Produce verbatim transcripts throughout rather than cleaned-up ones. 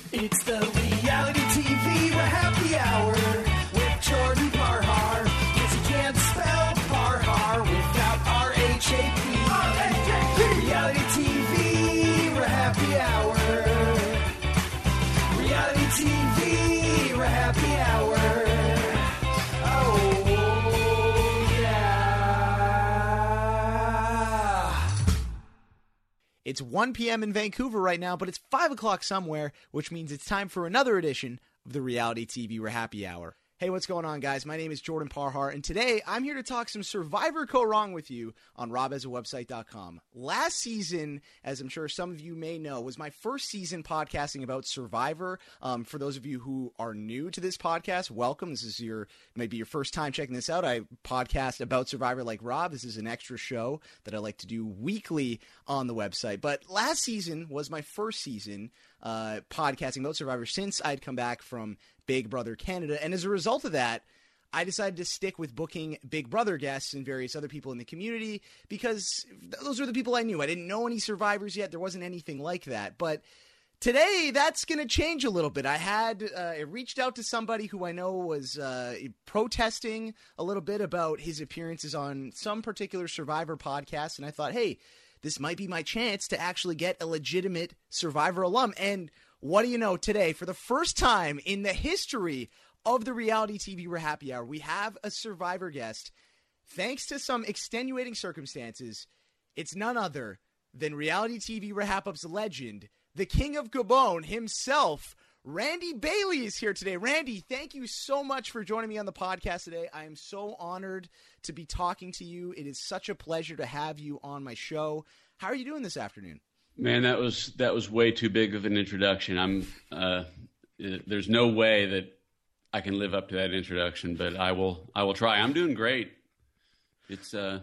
It's the reality T V happy hour with Jordan Parhar. Yes, you can't spell Parhar without R H A P. R H A P. Reality T V happy hour. Reality T V happy hour. Oh, yeah. It's one p.m. in Vancouver right now, but it's five o'clock somewhere, which means it's time for another edition of the Reality T V Happy Hour. Hey, what's going on, guys? My name is Jordan Parhar, and today I'm here to talk some Survivor Go Wrong with you on rob as a website dot com. Last season, as I'm sure some of you may know, was my first season podcasting about Survivor. Um, for those of you who are new to this podcast, welcome. This is your maybe your first time checking this out. I podcast about Survivor like Rob. This is an extra show that I like to do weekly on the website. But last season was my first season uh, podcasting about Survivor since I'd come back from Big Brother Canada. And as a result of that, I decided to stick with booking Big Brother guests and various other people in the community because those were the people I knew. I didn't know any survivors yet. There wasn't anything like that. But today, that's going to change a little bit. I had uh, I reached out to somebody who I know was uh, protesting a little bit about his appearances on some particular Survivor podcast. And I thought, hey, this might be my chance to actually get a legitimate Survivor alum. And what do you know, today, for the first time in the history of the Reality T V Happy Hour, we have a Survivor guest. Thanks to some extenuating circumstances, it's none other than Reality T V Wrap-Up's legend, the King of Gabon himself, Randy Bailey is here today. Randy, thank you so much for joining me on the podcast today. I am so honored to be talking to you. It is such a pleasure to have you on my show. How are you doing this afternoon? Man, that was that was way too big of an introduction. I'm uh, there's no way that I can live up to that introduction, but I will I will try. I'm doing great. It's uh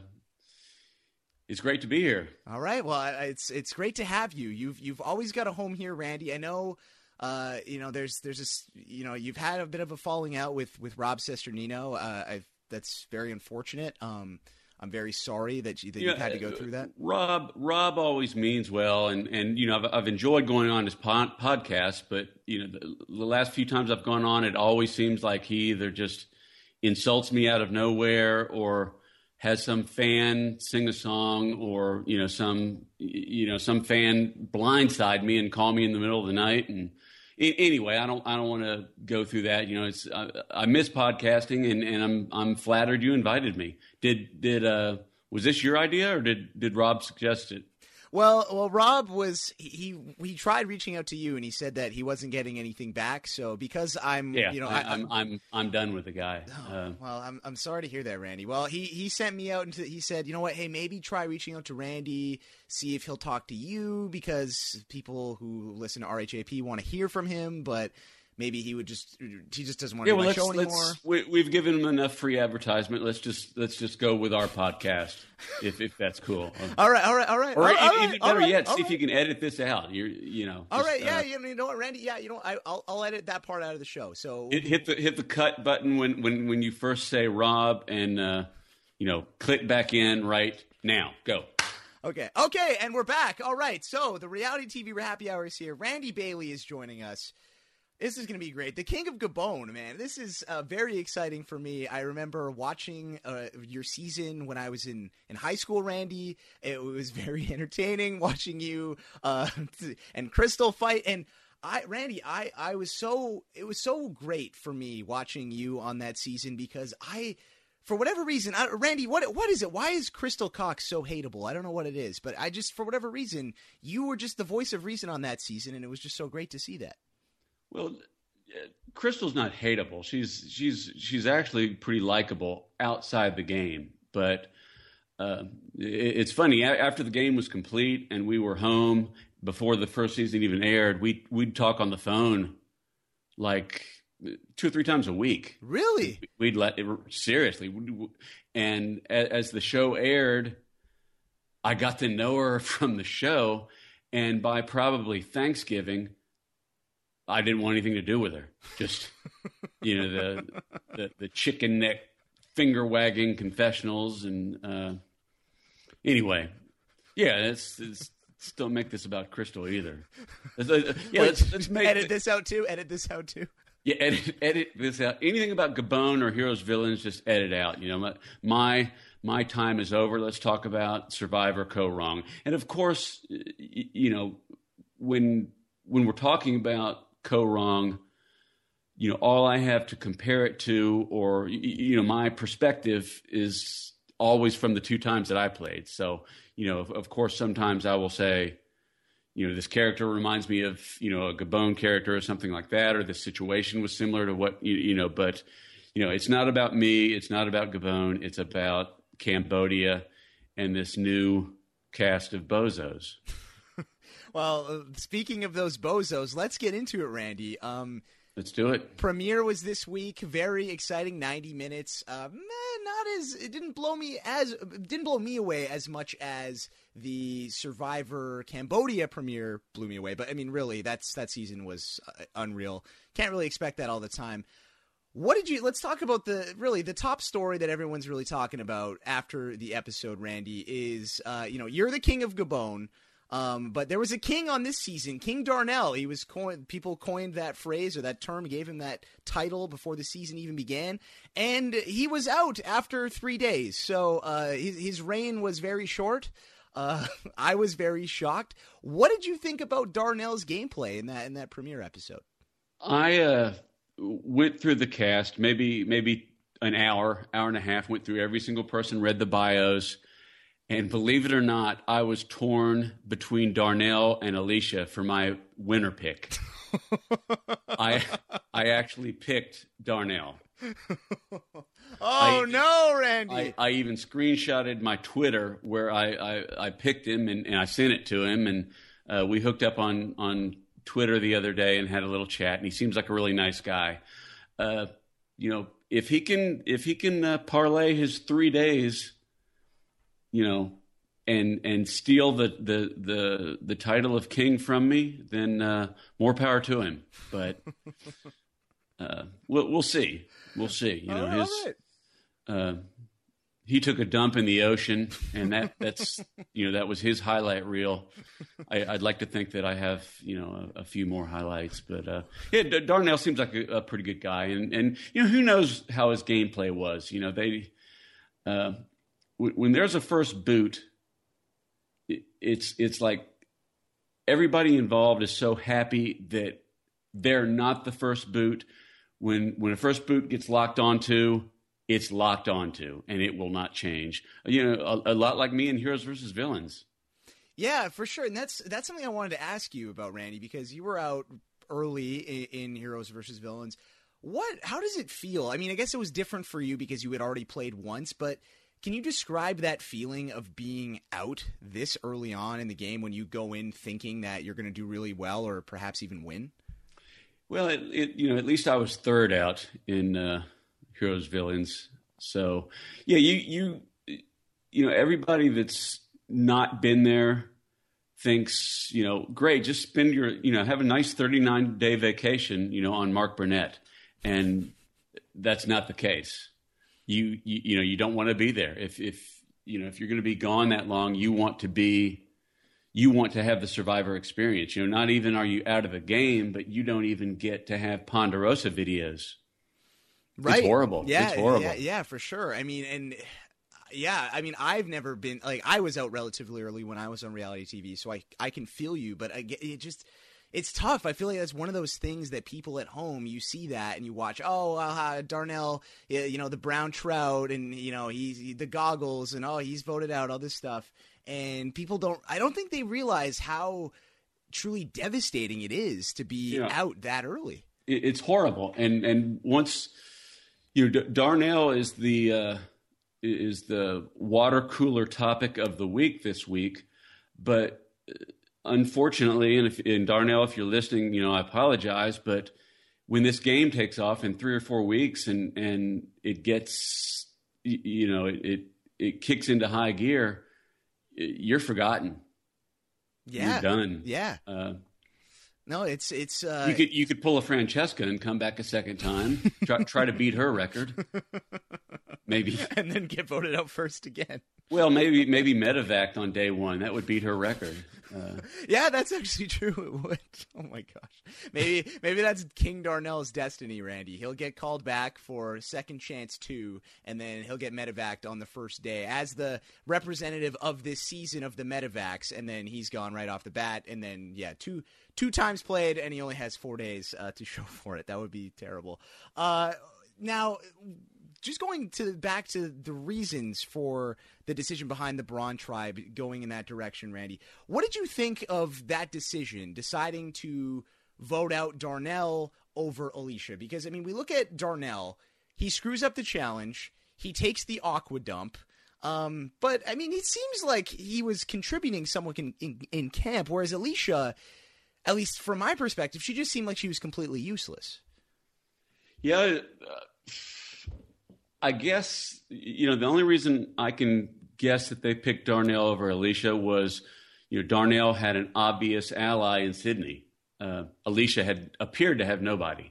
it's great to be here. All right. Well, it's it's great to have you. You've you've always got a home here, Randy. I know uh you know there's there's this you know you've had a bit of a falling out with with Rob's sister Nino. Uh I've that's very unfortunate. Um I'm very sorry that, you, that yeah, you've had to go through that. Rob, Rob always means well, and, and you know I've, I've enjoyed going on his pod, podcast, but you know the, the last few times I've gone on, it always seems like he either just insults me out of nowhere, or has some fan sing a song, or you know some you know some fan blindside me and call me in the middle of the night. And anyway, I don't I don't want to go through that. You know, it's I, I miss podcasting, and, and I'm I'm flattered you invited me. Did did uh was this your idea, or did did Rob suggest it? Well, well, Rob was he he tried reaching out to you, and he said that he wasn't getting anything back. So because I'm yeah, you know I, I, I'm I'm I'm done with the guy. Oh, uh, well, I'm I'm sorry to hear that, Randy. Well, he he sent me out into he said, you know what, hey, maybe try reaching out to Randy, see if he'll talk to you, because people who listen to R H A P want to hear from him, but maybe he would just he just doesn't want to yeah, do well, my let's, show anymore. let's, we, we've given him enough free advertisement. Let's just let's just go with our podcast, if if that's cool. all right, all right, all right. Or all if, right, if, all right, better all yet, right, see if you can edit this out. You're you know. All just, right, yeah, uh, you know what, Randy? Yeah, you know, I, I'll I'll edit that part out of the show. So hit, hit the hit the cut button when when when you first say Rob, and uh, you know, click back in right now. Go. Okay, okay, and we're back. All right, so the Reality T V Happy Hour is here. Randy Bailey is joining us. This is going to be great. The King of Gabon, man. This is uh, very exciting for me. I remember watching uh, your season when I was in, in high school, Randy. It was very entertaining watching you uh, and Crystal fight. And I, Randy, I, I was so – it was so great for me watching you on that season because I – for whatever reason, I, Randy, what what is it? Why is Crystal Cox so hateable? I don't know what it is, but I just – for whatever reason, you were just the voice of reason on that season, and it was just so great to see that. Well, Crystal's not hateable. She's she's she's actually pretty likable outside the game. But uh, it, it's funny. After the game was complete and we were home before the first season even aired, we we'd talk on the phone like two or three times a week. Really? We'd let it seriously. And as the show aired, I got to know her from the show, and by probably Thanksgiving, I didn't want anything to do with her. Just, you know, the the, the chicken neck finger wagging confessionals. And uh, anyway, yeah, it's, it's let's don't make this about Crystal either. Let's, uh, yeah, let's, let's make edit this out too. Edit this out too. Yeah, edit, edit this out. Anything about Gabon or Heroes Villains, just edit out. You know, my my, my time is over. Let's talk about Survivor Kaoh Rong. And of course, you know, when when we're talking about Kaoh Rong, you know, all I have to compare it to, or you know, my perspective is always from the two times that I played. So, you know, of, of course, sometimes I will say, you know, this character reminds me of, you know, a Gabon character or something like that, or this situation was similar to what, you, you know, but, you know, it's not about me. It's not about Gabon. It's about Cambodia and this new cast of bozos. Well, uh, speaking of those bozos, let's get into it, Randy. Um, Let's do it. Premiere was this week. Very exciting, ninety minutes. Uh, meh, not as it didn't blow me as didn't blow me away as much as the Survivor Cambodia premiere blew me away. But I mean, really, that's that season was uh, unreal. Can't really expect that all the time. What did you? Let's talk about the really the top story that everyone's really talking about after the episode. Randy is, uh, you know, you're the king of Gabon. Um, but there was a king on this season, King Darnell. He was coined, people coined that phrase or that term, gave him that title before the season even began. And he was out after three days. So, uh, his, his reign was very short. Uh, I was very shocked. What did you think about Darnell's gameplay in that, in that premiere episode? I, uh, went through the cast, maybe, maybe an hour, hour and a half, went through every single person, read the bios. And believe it or not, I was torn between Darnell and Alicia for my winner pick. I I actually picked Darnell. Oh, I, no, Randy. I, I even screenshotted my Twitter where I, I, I picked him and, and I sent it to him. And uh, we hooked up on, on Twitter the other day and had a little chat. And he seems like a really nice guy. Uh, you know, if he can, if he can uh, parlay his three days... you know, and and steal the, the the the title of king from me, then uh, more power to him. But uh, we'll we'll see, we'll see. You know, all his right. uh, he took a dump in the ocean, and that that's you know that was his highlight reel. I, I'd like to think that I have you know a, a few more highlights, but uh, yeah, D- Darnell seems like a, a pretty good guy, and and you know who knows how his gameplay was. You know they. Uh, When there's a first boot, it's it's like everybody involved is so happy that they're not the first boot. When when a first boot gets locked onto, it's locked onto, and it will not change. You know, a, a lot like me in Heroes versus Villains. Yeah, for sure. And that's that's something I wanted to ask you about, Randy, because you were out early in, in Heroes versus Villains. What? How does it feel? I mean, I guess it was different for you because you had already played once, but can you describe that feeling of being out this early on in the game when you go in thinking that you're going to do really well or perhaps even win? Well, it, it, you know, at least I was third out in uh, Heroes Villains. So, yeah, you you you know, everybody that's not been there thinks, you know, great, just spend your, you know, have a nice thirty-nine day vacation, you know, on Mark Burnett, and that's not the case. You, you, you know, you don't want to be there. If, if, you know, if you're going to be gone that long, you want to be, you want to have the Survivor experience. You know, not even are you out of the game, but you don't even get to have Ponderosa videos. Right. It's horrible. Yeah. It's horrible. Yeah, yeah, for sure. I mean, and yeah, I mean, I've never been, like, I was out relatively early when I was on reality T V, so I, I can feel you, but I get, it just, it's tough. I feel like that's one of those things that people at home, you see that and you watch, oh, uh, Darnell, you know, the brown trout and, you know, he's the goggles and, oh, he's voted out, all this stuff. And people don't, I don't think they realize how truly devastating it is to be Yeah. out that early. It's horrible. And, and once, you know, Darnell is the, uh, is the water cooler topic of the week this week, but unfortunately, and, if, and Darnell, if you're listening, you know, I apologize, but when this game takes off in three or four weeks and, and it gets, you know, it, it, it kicks into high gear, you're forgotten. Yeah. You're done. Yeah. Uh, No, it's, it's, uh, you could, you could pull a Francesca and come back a second time, try, try to beat her record. Maybe. and then get voted out first again. Well, maybe, maybe Medevac on day one, that would beat her record. Uh, Yeah, that's actually true. It would. Oh my gosh. Maybe maybe that's King Darnell's destiny, Randy. He'll get called back for second chance two, and then he'll get medevaced on the first day as the representative of this season of the medevacs, and then he's gone right off the bat. And then yeah, two two times played, and he only has four days uh, to show for it. That would be terrible. Uh, now. Just going to back to the reasons for the decision behind the Braun tribe going in that direction, Randy. What did you think of that decision, deciding to vote out Darnell over Alicia? Because, I mean, we look at Darnell. He screws up the challenge. He takes the aqua dump. Um, but, I mean, it seems like he was contributing somewhat in, in, in camp, whereas Alicia, at least from my perspective, she just seemed like she was completely useless. Yeah, uh, I guess, you know, the only reason I can guess that they picked Darnell over Alicia was, you know, Darnell had an obvious ally in Sydney. Uh, Alicia had appeared to have nobody.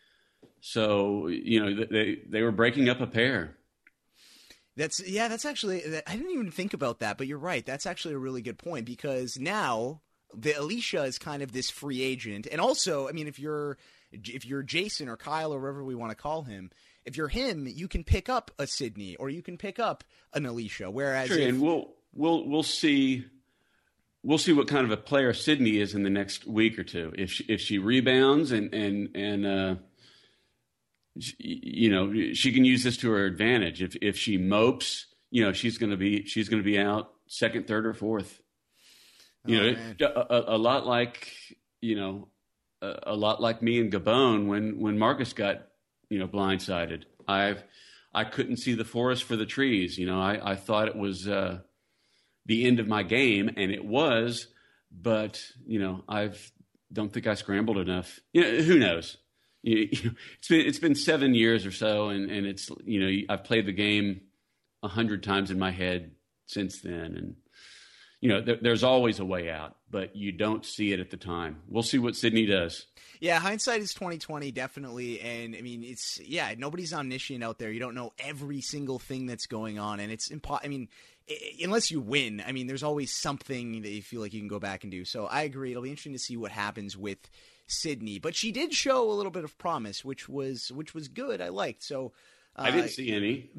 So, you know, they they were breaking up a pair. That's yeah, that's actually I didn't even think about that, but you're right. That's actually a really good point because now the Alicia is kind of this free agent, and also, I mean, if you're if you're Jason or Kyle or whatever we want to call him. If you're him, you can pick up a Sydney or you can pick up an Alicia. Whereas, sure, if, and we'll we'll we'll see we'll see what kind of a player Sydney is in the next week or two. If she, if she rebounds and and and uh, she, you know she can use this to her advantage. If if she mopes, you know she's going to be she's going to be out second, third, or fourth. You oh, know, a, a, a lot like you know a, a lot like me and Gabon when when Marcus got. You know, blindsided. I've, I couldn't see the forest for the trees. You know, I, I thought it was uh, the end of my game, and it was. But you know, I've don't think I scrambled enough. You know, who knows? You, you know, it's been it's been seven years or so, and, and it's you know I've played the game a hundred times in my head since then, and you know there, there's always a way out, but you don't see it at the time. We'll see what Sydney does. Yeah, hindsight is twenty twenty, definitely. And I mean, it's yeah, nobody's omniscient out there. You don't know every single thing that's going on, and it's impo- I mean, I- unless you win, I mean, there's always something that you feel like you can go back and do. So I agree. It'll be interesting to see what happens with Sydney, but she did show a little bit of promise, which was which was good. I liked. So uh, I didn't see any.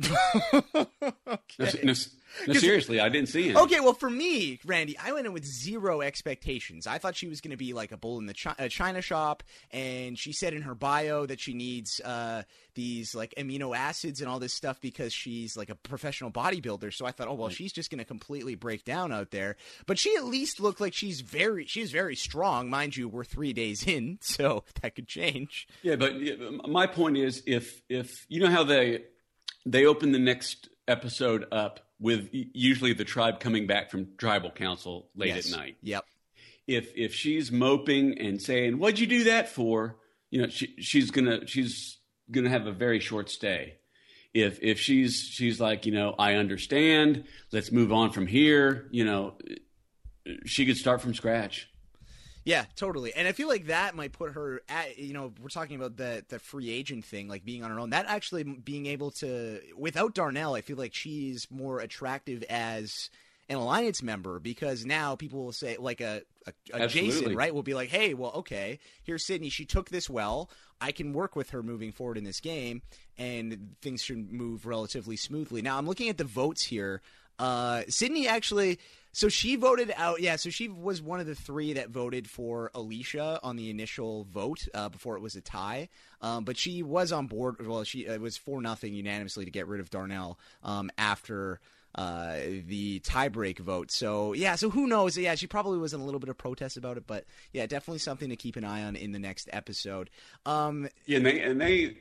okay. No, no, no, seriously, I didn't see any. Okay, well, for me, Randy, I went in with zero expectations. I thought she was going to be like a bull in the chi- uh, china shop, and she said in her bio that she needs uh, these like amino acids and all this stuff because she's like a professional bodybuilder. So I thought, oh well, she's just going to completely break down out there. But she at least looked like she's very, she's very strong, mind you. We're three days in, so that could change. Yeah, but my point is, if if you know how they they open the next episode up with usually the tribe coming back from tribal council late Yes. at night. Yep. If if she's moping and saying, "What'd you do that for?" You know, she, she's gonna she's gonna have a very short stay. If if she's she's like, you know, I understand. Let's move on from here. You know, she could start from scratch. Yeah, totally. And I feel like that might put her at, you know, we're talking about the the free agent thing, like being on her own. That actually being able to, without Darnell, I feel like she's more attractive as an alliance member because now people will say, like a, a, a Jason, right, will be like, hey, well, okay, here's Sydney. She took this well. I can work with her moving forward in this game, and things should move relatively smoothly. Now, I'm looking at the votes here. Uh, Sydney actually, so she voted out. Yeah, so she was one of the three that voted for Alicia on the initial vote uh, before it was a tie. Um, but she was on board. Well, she it was four nothing unanimously to get rid of Darnell um, after uh, the tiebreak vote. So yeah, so who knows? Yeah, she probably was in a little bit of protest about it, but yeah, definitely something to keep an eye on in the next episode. Um, Yeah, and they and they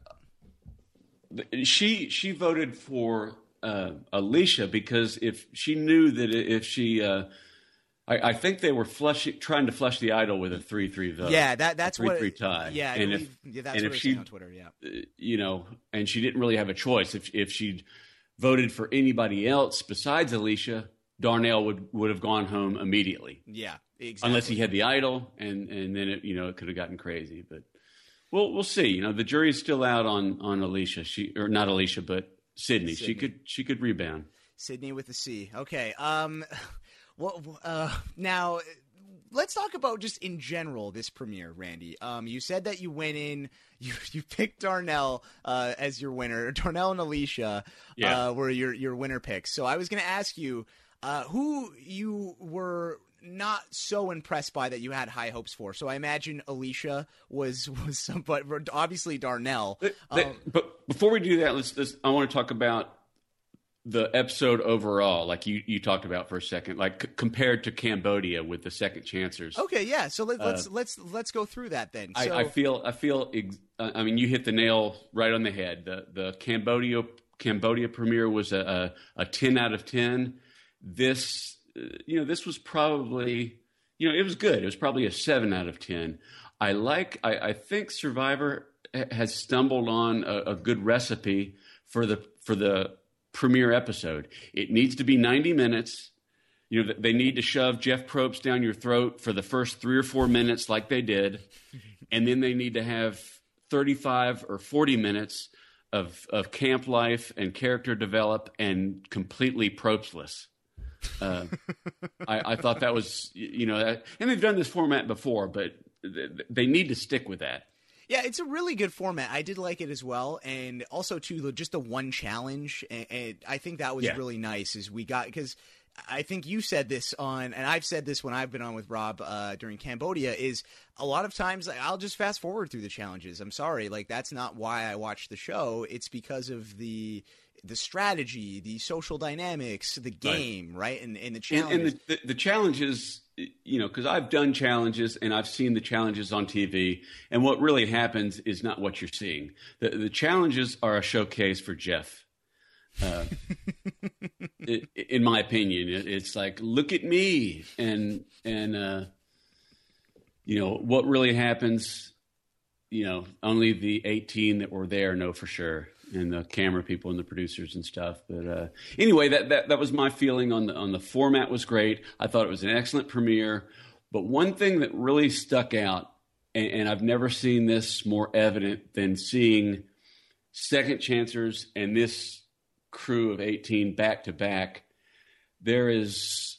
she she voted for. Uh, Alicia, because if she knew that if she, uh, I, I think they were flush, trying to flush the idol with a three three vote. Yeah, that that's a three, what three tie. Yeah, I and believe, if yeah, that's and what if she she on Twitter. Yeah, uh, you know, and she didn't really have a choice. If if she'd voted for anybody else besides Alicia, Darnell would would have gone home immediately. Yeah, exactly. Unless he had the idol, and and then it you know it could have gotten crazy. But we'll we'll see. You know, the jury's still out on on Alicia. She or not Alicia, but Sydney. Sydney. She could she could rebound. Sydney with a C. Okay. Um, Well, uh, now let's talk about just in general this premiere, Randy. Um, you said that you went in, you you picked Darnell uh, as your winner. Darnell and Alicia Yeah. uh, were your your winner picks. So I was going to ask you uh, who you were not so impressed by that you had high hopes for. So I imagine Alicia was was some, but obviously Darnell. But, Um, but before we do that, let's, let's. I want to talk about the episode overall, like you, you talked about for a second, like c- compared to Cambodia with the Second Chancers. okay, yeah. So let, let's Uh, let's let's go through that then. I, So, I feel I feel ex- uh, I mean you hit the nail right on the head. The the Cambodia Cambodia premiere was a a, a ten out of ten. This uh, you know this was probably you know it was good. It was probably a seven out of ten. I like I, I think Survivor ha- has stumbled on a, a good recipe for the for the premiere episode. It needs to be ninety minutes. You know, they need to shove Jeff Probst down your throat for the first three or four minutes like they did. And then they need to have thirty-five or forty minutes of, of camp life and character develop and completely Probstless. Uh, I, I thought that was, you know, that, and they've done this format before, but they need to stick with that. yeah, it's a really good format. I did like it as well, and also too, the, just the one challenge. And, and I think that was Yeah. really nice. Is we got because I think you said this on, and I've said this when I've been on with Rob uh, during Cambodia. Is a lot of times like, I'll just fast forward through the challenges. I'm sorry, like that's not why I watch the show. It's because of the the strategy, the social dynamics, the game, right, and and the And, challenges. and the, the, the challenges, you know, because I've done challenges and I've seen the challenges on T V, and what really happens is not what you're seeing. The, the challenges are a showcase for Jeff. Uh, it, in my opinion, it, it's like, look at me, and and uh, you know what really happens. You know, only the eighteen that were there know for sure, and the camera people and the producers and stuff. But uh, anyway, that, that that was my feeling on the on the format was great. I thought it was an excellent premiere. But one thing that really stuck out, and, and I've never seen this more evident than seeing Second Chancers and this crew of eighteen back to back, there is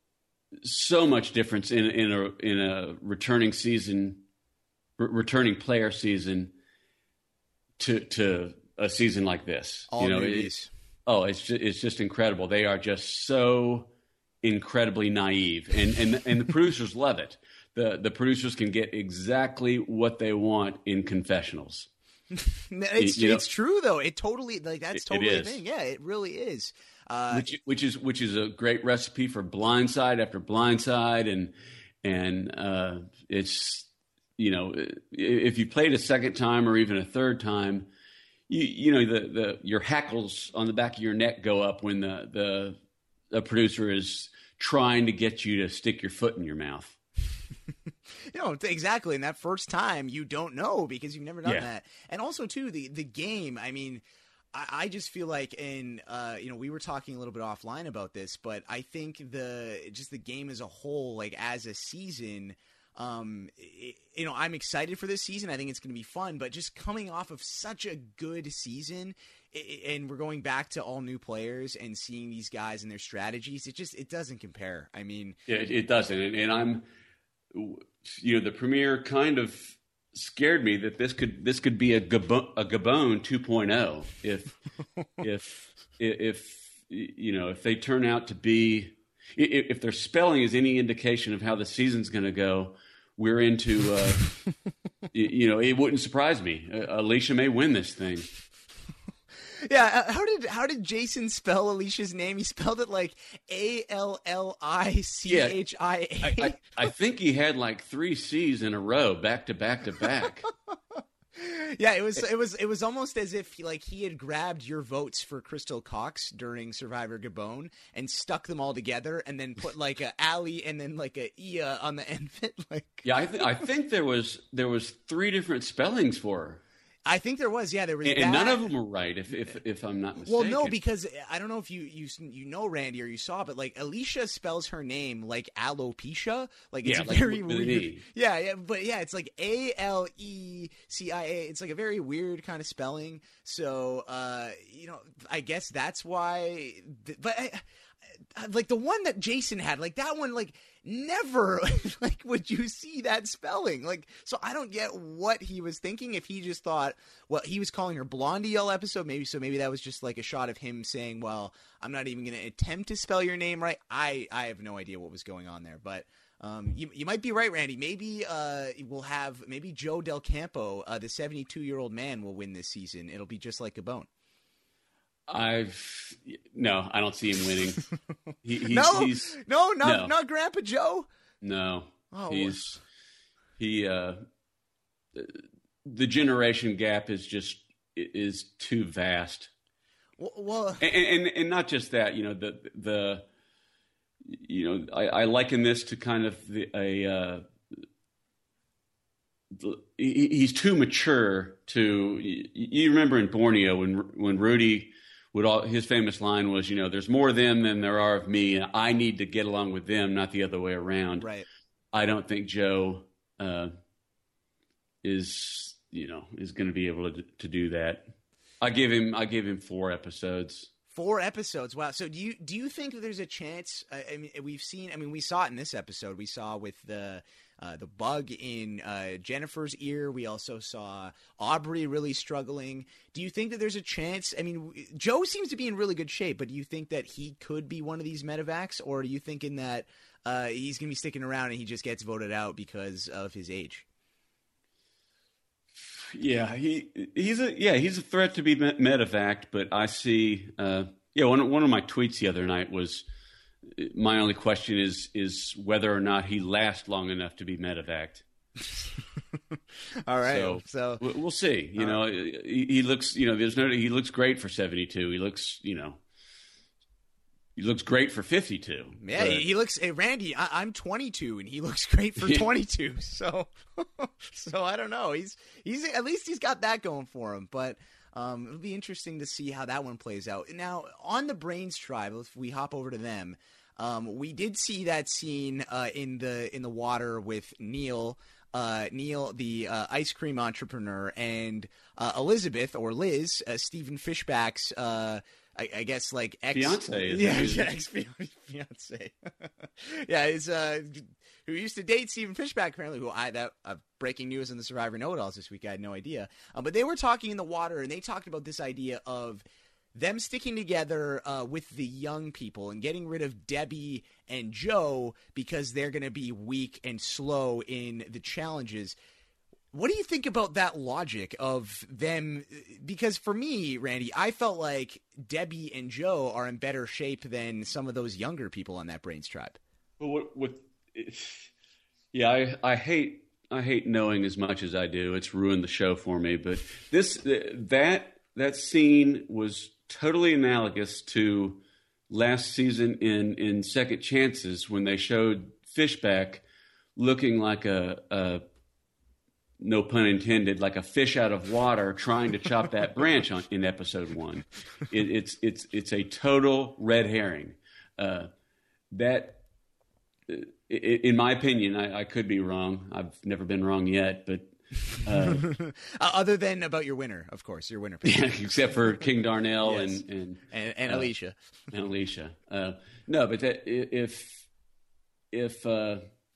so much difference in in a in a returning season, re- returning player season to to a season like this. All you know, newbies. it, oh, it's just, it's just incredible. They are just so incredibly naive, and and and the producers love it. The the producers can get exactly what they want in confessionals. It's, you know- it's true though. It totally like that's It- it totally a is. thing. Yeah, it really is. Uh, which which is which is a great recipe for blindside after blindside, and and uh, it's you know if you played a second time or even a third time, you you know the the your hackles on the back of your neck go up when the the, the producer is trying to get you to stick your foot in your mouth. You know, exactly. And that first time you don't know because you've never done Yeah. that. And also too, the, the game, I mean, I, I just feel like, and, uh, you know, we were talking a little bit offline about this, but I think the, just the game as a whole, like as a season, um, it, you know, I'm excited for this season. I think it's going to be fun, but just coming off of such a good season, i- and we're going back to all new players and seeing these guys and their strategies, it just, it doesn't compare. I mean, Yeah, it, it doesn't, and, and I'm, you know, the premiere kind of scared me that this could this could be a Gabon, a Gabon two point oh if if if you know if they turn out to be if, if their spelling is any indication of how the season's going to go, we're into uh, you, you know it wouldn't surprise me. Uh, Alicia may win this thing. yeah, uh, how did how did Jason spell Alicia's name? He spelled it like A L L I C H I I, A. I, I think he had like three C's in a row, back to back to back. Yeah, it was it was it was almost as if like he had grabbed your votes for Crystal Cox during Survivor Gabon and stuck them all together and then put like a Ali and then like a Ia on the end of it. Like Yeah, I, th- I think there was there was three different spellings for her. I think there was, yeah, there was And, that. and none of them were right, if if, if I'm not mistaken. Well, no, because I don't know if you you you know Randy or you saw, but like Alicia spells her name like alopecia, like it's Yeah, a like very with an weird. E. Yeah, yeah, but yeah, it's like A L E C I A. It's like a very weird kind of spelling. So, uh, you know, I guess that's why. Th- but I, like the one that Jason had, like that one, like never, like would you see that spelling? Like, so I don't get what he was thinking. If he just thought, well, he was calling her Blondie all episode, maybe so. Maybe that was just like a shot of him saying, well, I'm not even going to attempt to spell your name right. I I have no idea what was going on there, but. Um, you you might be right, Randy. Maybe uh, we'll have maybe Joe Del Campo, uh, the seventy-two-year-old man, will win this season. It'll be just like Gabon. I've no, I don't see him winning. He, he's, no, he's, no, not no. not Grandpa Joe. No, oh, he's he. Uh, the generation gap is just is too vast. Well, well and, and and not just that. You know the the. You know, I, I liken this to kind of the, a. Uh, the, he, he's too mature to. You, you remember in Borneo when when Rudy would all his famous line was, you know, there's more of them than there are of me, and I need to get along with them, not the other way around. Right. I don't think Joe uh, is you know is going to be able to to do that. I give him I give him four episodes. Four episodes. Wow. So do you do you think that there's a chance? I, I mean, we've seen. I mean, we saw it in this episode. We saw with the uh, the bug in uh, Jennifer's ear. We also saw Aubrey really struggling. Do you think that there's a chance? I mean, Joe seems to be in really good shape, but do you think that he could be one of these medevacs, or are you thinking that uh, he's going to be sticking around and he just gets voted out because of his age? Yeah, he he's a yeah he's a threat to be medevac, but I see uh, yeah one one of my tweets the other night was my only question is is whether or not he lasts long enough to be medevaced. All right, so, so we'll see. You know, he, he looks you know there's no he looks great for seventy-two. He looks you know. He looks great for fifty-two. Yeah, but... he looks. Hey, Randy, I, I'm twenty-two, and he looks great for twenty-two. So, so I don't know. He's he's at least he's got that going for him. But um, it'll be interesting to see how that one plays out. Now, on the Brains tribe, if we hop over to them, um, we did see that scene uh, in the in the water with Neil. Uh, Neil, the uh, ice cream entrepreneur, and uh, Elizabeth or Liz, uh, Stephen Fishback's. Uh, I, I guess like ex fiance, yeah, yeah, ex fiance, yeah, is uh, who used to date Stephen Fishback apparently. Who I that uh, breaking news on the Survivor Know-It-Alls this week. I had no idea, um, but they were talking in the water and they talked about this idea of them sticking together uh, with the young people and getting rid of Debbie and Joe because they're going to be weak and slow in the challenges. What do you think about that logic of them? Because for me, Randy, I felt like Debbie and Joe are in better shape than some of those younger people on that Brains tribe. Well, what, what, yeah, I, I hate I hate knowing as much as I do. It's ruined the show for me. But this that that scene was totally analogous to last season in in Second Chances when they showed Fishback looking like a. a no pun intended, like a fish out of water trying to chop that branch on, in episode one. It, it's it's it's a total red herring. Uh, that, in my opinion, I, I could be wrong. I've never been wrong yet, but uh, other than about your winner, of course, your winner, yeah, except for King Darnell yes. and and and, and uh, Alicia and Alicia. Uh, no, but that, if if. Uh,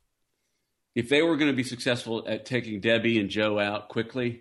If they were going to be successful at taking Debbie and Joe out quickly,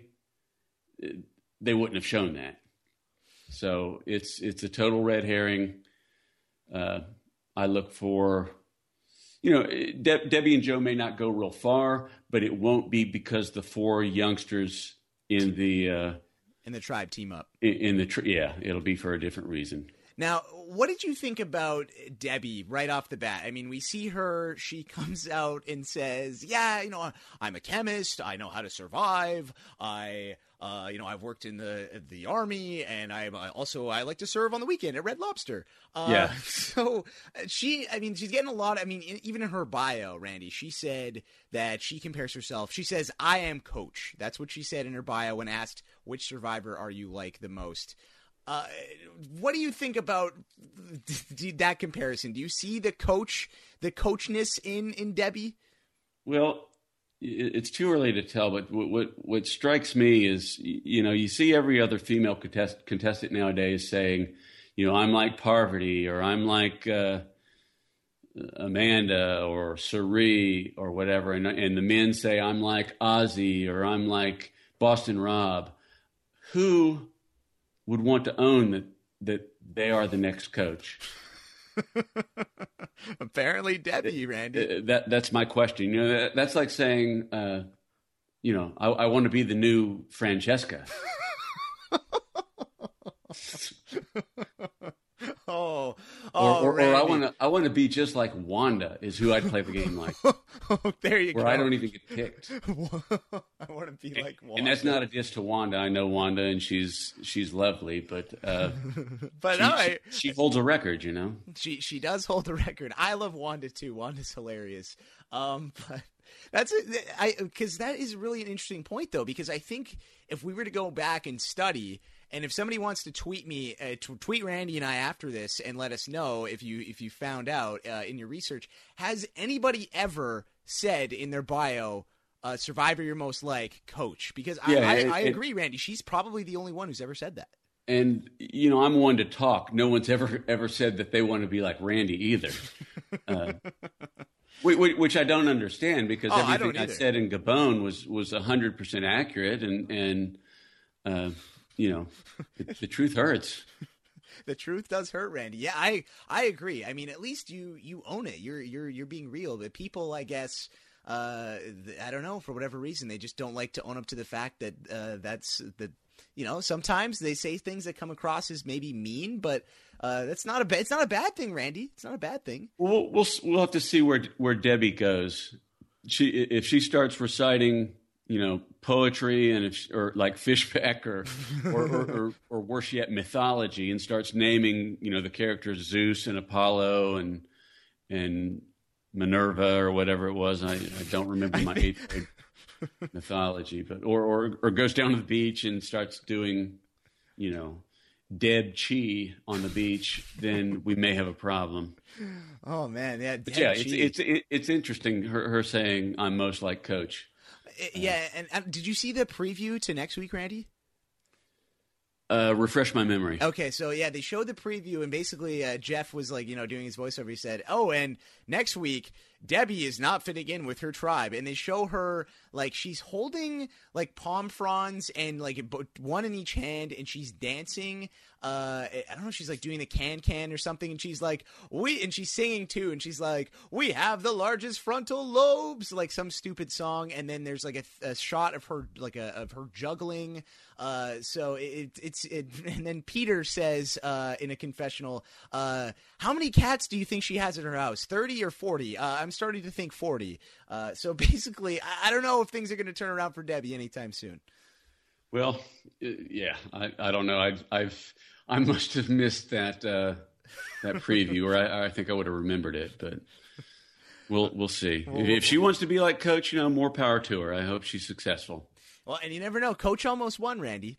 they wouldn't have shown that. So it's it's a total red herring. Uh, I look for, you know, De- Debbie and Joe may not go real far, but it won't be because the four youngsters in the uh, in the tribe team up. In, in the tri- yeah, it'll be for a different reason. Now, what did you think about Debbie right off the bat? I mean, we see her, she comes out and says, yeah, you know, I'm a chemist. I know how to survive. I, uh, you know, I've worked in the the army, and I also, I like to serve on the weekend at Red Lobster. Uh, yeah. So she, I mean, she's getting a lot, I mean, even in her bio, Randy, she said that she compares herself. She says, I am coach. That's what she said in her bio when asked, which survivor are you like the most? Uh, what do you think about that comparison? Do you see the coach, the coachness in, in Debbie? Well, it's too early to tell, but what, what, what strikes me is, you know, you see every other female contest, contestant nowadays saying, you know, I'm like Parvati, or I'm like, uh, Amanda or Sari or whatever, and and the men say I'm like Ozzy or I'm like Boston Rob, who would want to own that that they are the next coach? Apparently, Debbie, Randy. That that's my question. You know, that, that's like saying, uh, you know, I, I want to be the new Francesca. oh, or, oh, or, or I want to I want to be just like Wanda is who I'd play the game like. oh, there you where go. I don't even get picked. I want to be like Wanda. And that's not a diss to Wanda. I know Wanda, and she's she's lovely, but uh, but she, no, I, she, she holds a record, you know. She she does hold the record. I love Wanda too. Wanda's hilarious. Um, but that's it. I because that is really an interesting point though, because I think if we were to go back and study. And if somebody wants to tweet me, uh, t- tweet Randy and I after this and let us know if you if you found out uh, in your research, has anybody ever said in their bio, uh, "Survivor You're Most Like, Coach"? Because I, yeah, I, it, I it, agree, Randy. She's probably the only one who's ever said that. And you know, I'm one to talk. No one's ever ever said that they want to be like Randy either. uh, which, which I don't understand because oh, everything I, I said in Gabon was was one hundred percent accurate and and. Uh, You know, the, the truth hurts. The truth does hurt, Randy. Yeah, I I agree. I mean, at least you you own it. You're you're you're being real. But people, I guess, uh, I don't know, for whatever reason, they just don't like to own up to the fact that uh, that's that. You know, sometimes they say things that come across as maybe mean, but uh, that's not a ba- it's not a bad thing, Randy. It's not a bad thing. We'll we'll we'll have to see where where Debbie goes. She if she starts reciting, you know, poetry and if, or like Fishback or or, or, or or worse yet, mythology, and starts naming, you know, the characters Zeus and Apollo and and Minerva or whatever it was. I, I don't remember my eighth grade mythology, but or, or or goes down to the beach and starts doing, you know, Deb Chi on the beach, then we may have a problem. Oh man, yeah, but yeah, it's, it's it's it's interesting. Her her saying, "I'm most like Coach." Yeah, and, and did you see the preview to next week, Randy? Uh, refresh my memory. Okay, so yeah, they showed the preview, and basically uh, Jeff was like, you know, doing his voiceover. He said, "Oh, and next week Debbie is not fitting in with her tribe," and they show her like she's holding like palm fronds and like one in each hand, and she's dancing. Uh, I don't know, she's like doing the can can or something, and she's like, we, and she's singing too, and she's like, "We have the largest frontal lobes," like some stupid song, and then there's like a, a shot of her, like a of her juggling. Uh, so it, it's it, and then Peter says uh, in a confessional, uh, "How many cats do you think she has at her house? thirty or forty? Uh, I'm starting to think forty." Uh, so basically, I, I don't know if things are going to turn around for Debbie anytime soon. Well, yeah, I, I don't know. I've, I've I must have missed that uh, that preview, or I, I think I would have remembered it. But we'll we'll see. If, if she wants to be like Coach, you know, more power to her. I hope she's successful. Well, and you never know. Coach almost won, Randy.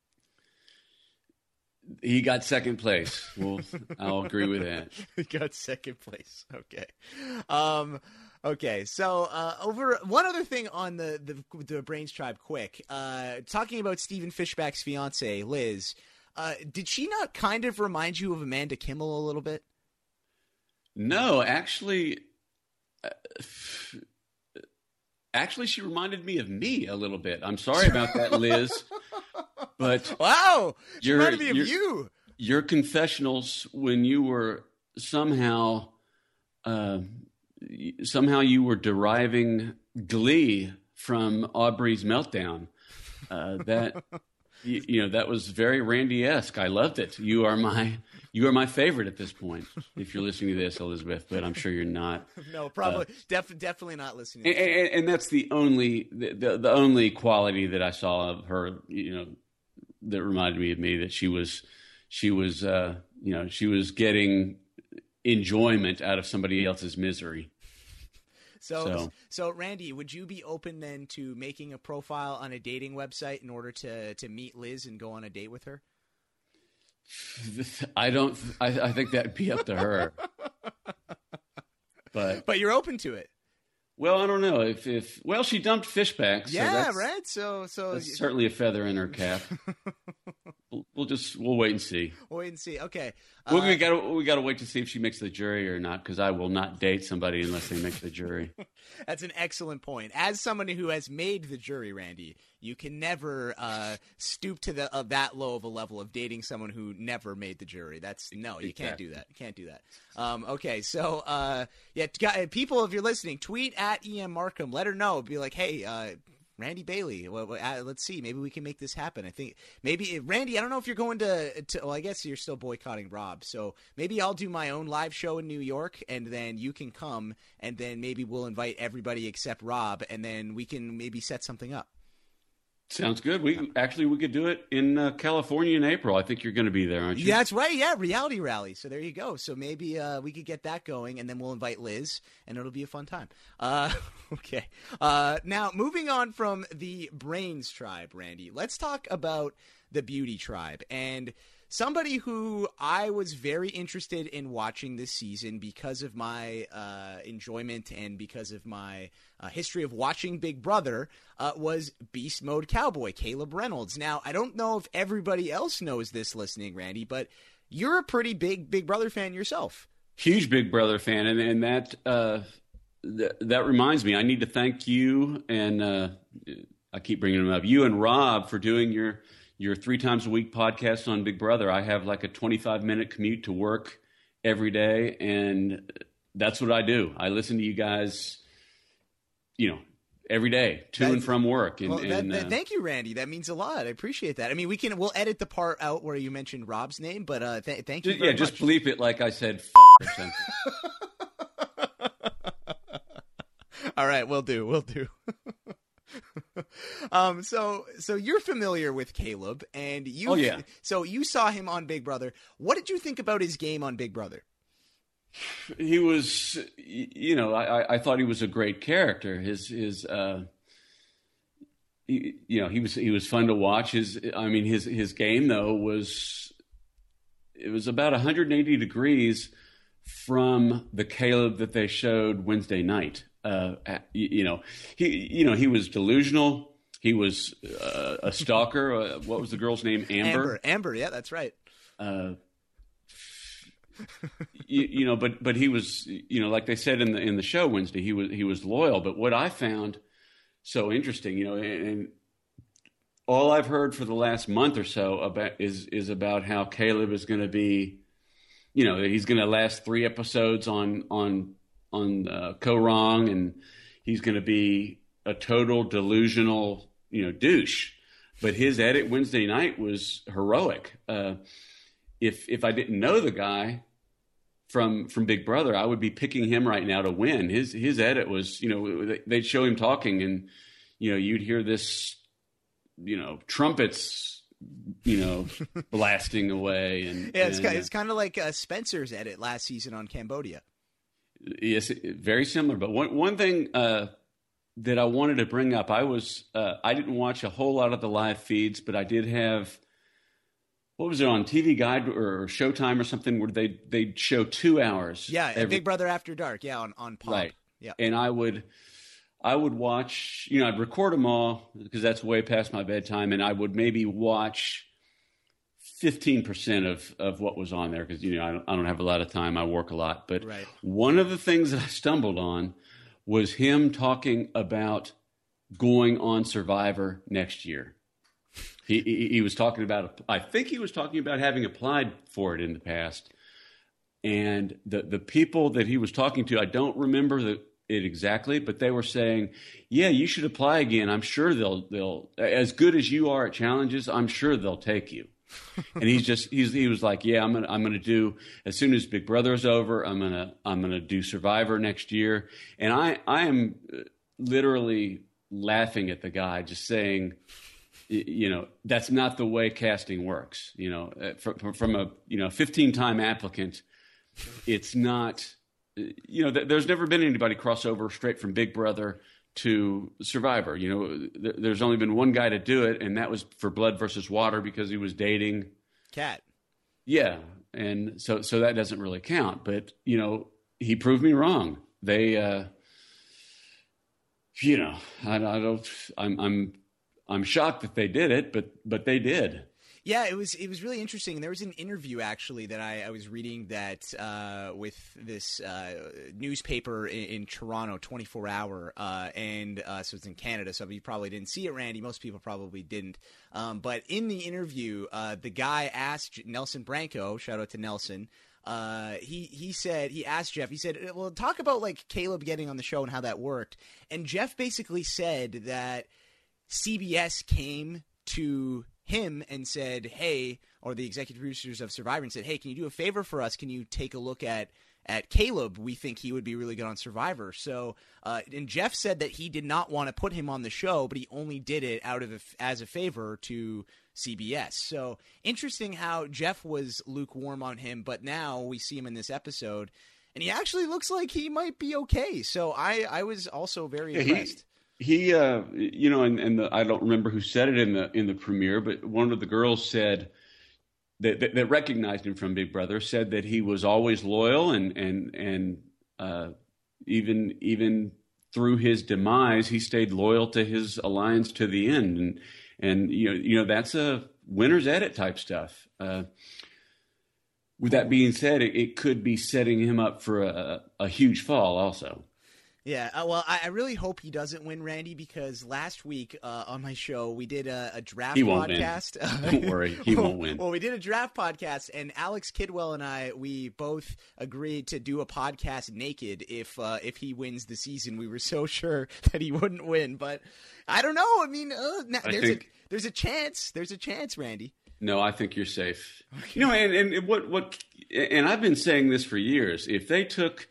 He got second place. Well, I'll agree with that. He got second place. Okay. Um, okay. So uh, over one other thing on the, the, the Brains Tribe quick, uh, talking about Stephen Fishback's fiance, Liz, uh, did she not kind of remind you of Amanda Kimmel a little bit? No, actually, uh, actually, she reminded me of me a little bit. I'm sorry about that, Liz. But wow, she your, reminded me of your, you. Your confessionals when you were somehow, uh, somehow you were deriving glee from Aubrey's meltdown. Uh, that you, you know that was very Randy-esque. I loved it. You are my you are my favorite at this point. If you're listening to this, Elizabeth, but I'm sure you're not. No, probably, uh, def- definitely not listening. And, and, and that's the only the, the the only quality that I saw of her. You know. That reminded me of me, that she was, she was, uh, you know, she was getting enjoyment out of somebody else's misery. So, so, so Randy, would you be open then to making a profile on a dating website in order to, to meet Liz and go on a date with her? I don't, I, I think that'd be up to her, but, but you're open to it. Well, I don't know if, if well, she dumped Fishback. So yeah, that's, right. So, so that's certainly a feather in her cap. we'll just we'll wait and see. We'll wait and see. Okay. Well, Uh, we got to we got to wait to see if she makes the jury or not, because I will not date somebody unless they make the jury. That's an excellent point. As someone who has made the jury, Randy, you can never uh, stoop to the uh, that low of a level of dating someone who never made the jury. That's no, you can't do that. You can't do that. Um, okay, so uh, yeah, t- people, if you're listening, tweet at E M Markham. Let her know. Be like, hey. Uh, Randy Bailey. Well, uh, let's see. Maybe we can make this happen. I think maybe Randy. I don't know if you're going to, to. Well, I guess you're still boycotting Rob. So maybe I'll do my own live show in New York, and then you can come, and then maybe we'll invite everybody except Rob, and then we can maybe set something up. Sounds good. We actually we could do it in uh, California in April. I think you're going to be there, aren't you? Yeah, that's right. Yeah, Reality Rally. So there you go. So maybe uh, we could get that going, and then we'll invite Liz, and it'll be a fun time. Uh, okay. Uh, now, moving on from the Brains Tribe, Randy, let's talk about the Beauty Tribe. And somebody who I was very interested in watching this season because of my uh, enjoyment and because of my uh, history of watching Big Brother uh, was Beast Mode Cowboy, Caleb Reynolds. Now, I don't know if everybody else knows this listening, Randy, but you're a pretty big Big Brother fan yourself. Huge Big Brother fan, and, and that uh, th- that reminds me, I need to thank you, and uh, I keep bringing them up, you and Rob for doing your your three times a week podcast on Big Brother. I have like a twenty-five minute commute to work every day, and that's what I do. I listen to you guys, you know, every day to That's, and from work. And, well, that, and, that, uh, thank you, Randy. That means a lot. I appreciate that. I mean, we can we'll edit the part out where you mentioned Rob's name, but uh, th- thank you. yeah, Very just much. bleep it like I said. F- or something. All right, we'll do. We'll do. um, so so you're familiar with Caleb, and you. Oh, yeah. So you saw him on Big Brother. What did you think about his game on Big Brother? He was, you know, I, I thought he was a great character. His, his, uh, he, you know, he was, he was fun to watch. His, I mean, his, his game though was, it was about one hundred eighty degrees from the Caleb that they showed Wednesday night. Uh, you, you know, he, you know, he was delusional. He was uh, a stalker. Uh, what was the girl's name? Amber. Amber. Amber. Yeah, that's right. Uh, you, you know, but but he was, you know, like they said in the in the show Wednesday, he was he was loyal. But what I found so interesting, you know, and, and all I've heard for the last month or so about is is about how Caleb is going to be, you know, he's going to last three episodes on on on uh, Ko-Rong, and he's going to be a total delusional, you know, douche. But his edit Wednesday night was heroic. Uh, if if I didn't know the guy from from Big Brother, I would be picking him right now to win. His his edit was, you know, they'd show him talking, and you know, you'd hear this, you know, trumpets, you know, blasting away, and Yeah, it's and, kind, uh, it's kind of like uh, Spencer's edit last season on Cambodia. Yes, very similar. But one one thing uh, that I wanted to bring up, I was uh, I didn't watch a whole lot of the live feeds, but I did have. What was it on T V Guide or Showtime or something where they they'd show two hours? Yeah, every, Big Brother After Dark. Yeah, on on Pop. right. Yeah, And I would I would watch, you know, I'd record them all because that's way past my bedtime, and I would maybe watch fifteen percent of of what was on there because, you know, I don't, I don't have a lot of time. I work a lot, but Right. one of the things that I stumbled on was him talking about going on Survivor next year. He, he he was talking about, I think he was talking about having applied for it in the past. And the, the people that he was talking to, I don't remember the, it exactly, but they were saying, yeah, you should apply again. I'm sure they'll, they'll, as good as you are at challenges, I'm sure they'll take you. And he's just, he's, he was like, yeah, I'm going to, I'm going to do, as soon as Big Brother is over, I'm going to, I'm going to do Survivor next year. And I, I am literally laughing at the guy just saying, you know, that's not the way casting works. You know, from, from a, you know, fifteen time applicant, it's not, you know, there's never been anybody cross over straight from Big Brother to Survivor. You know, there's only been one guy to do it, and that was for Blood versus Water because he was dating Cat. Yeah. And so, so that doesn't really count, but you know, he proved me wrong. They, uh, you know, I, I don't, I'm, I'm, I'm shocked that they did it, but but they did. Yeah, it was it was really interesting. And there was an interview actually that I, I was reading that uh, with this uh, newspaper in, in Toronto, twenty-four hour, uh, and uh, so it's in Canada. So you probably didn't see it, Randy. Most people probably didn't. Um, but in the interview, uh, the guy asked Nelson Branco, shout out to Nelson. Uh, he he said he asked Jeff. He said, "Well, talk about like Caleb getting on the show and how that worked." And Jeff basically said that C B S came to him and said, "Hey," or the executive producers of Survivor, and said, "Hey, can you do a favor for us? Can you take a look at at Caleb? We think he would be really good on Survivor." So, uh, and Jeff said that he did not want to put him on the show, but he only did it out of a, as a favor to C B S. So interesting how Jeff was lukewarm on him, but now we see him in this episode, and he actually looks like he might be okay. So I, I was also very yeah, impressed. He, he uh, you know, and, and the, I don't remember who said it in the in the premiere, but one of the girls said that, that, that recognized him from Big Brother said that he was always loyal, and and and uh, even even through his demise, he stayed loyal to his alliance to the end. And And, you know, you know that's a winner's edit type stuff. Uh, with that being said, it, it could be setting him up for a, a huge fall also. Yeah, uh, well, I, I really hope he doesn't win, Randy, because last week uh, on my show we did a, a draft he won't podcast. Win. Don't worry, he won't win. Well, we did a draft podcast, and Alex Kidwell and I, we both agreed to do a podcast naked if uh, if he wins the season. We were so sure that he wouldn't win, but I don't know. I mean, uh, now, there's think, a there's a chance. There's a chance, Randy. No, I think you're safe. Okay. You know, and, and what what, and I've been saying this for years. If they took.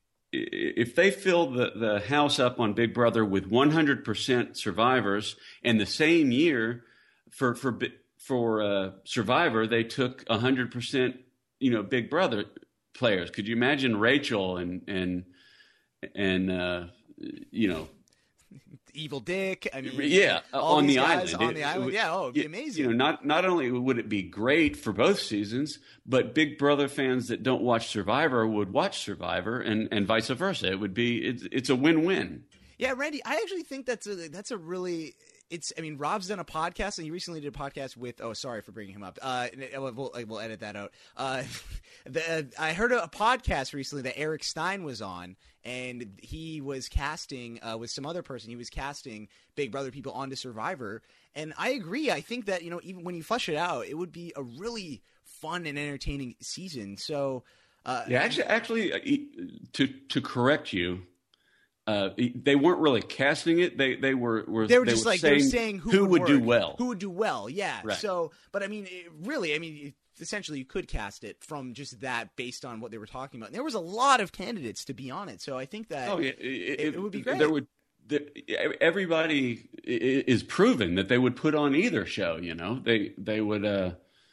If they filled the, the house up on Big Brother with one hundred percent survivors, and the same year for for for uh, Survivor they took one hundred percent, you know, Big Brother players, could you imagine Rachel and and and uh, you know, Evil Dick? I mean, yeah, on the island. On the it, island, it, yeah. Oh, it'd be amazing. You know, not not only would it be great for both seasons, but Big Brother fans that don't watch Survivor would watch Survivor, and, and vice versa. It would be it's it's a win-win. Yeah, Randy, I actually think that's a that's a really. It's. I mean, Rob's done a podcast, and he recently did a podcast with. Oh, sorry for bringing him up. Uh, we'll we'll edit that out. Uh, the uh, I heard a, a podcast recently that Eric Stein was on, and he was casting uh, with some other person. He was casting Big Brother people onto Survivor, and I agree. I think that, you know, even when you flesh it out, it would be a really fun and entertaining season. So, uh, yeah, actually, actually, uh, to to correct you. Uh, they weren't really casting it. They they were, were they were they just were like saying they were saying who, who would, would do work, well. Who would do well? Yeah. Right. So, but I mean, it, really, I mean, essentially, you could cast it from just that based on what they were talking about. And there was a lot of candidates to be on it. So I think that oh, yeah, it, it, it would be great. There would there, everybody is proven that they would put on either show. You know, they they would. Uh,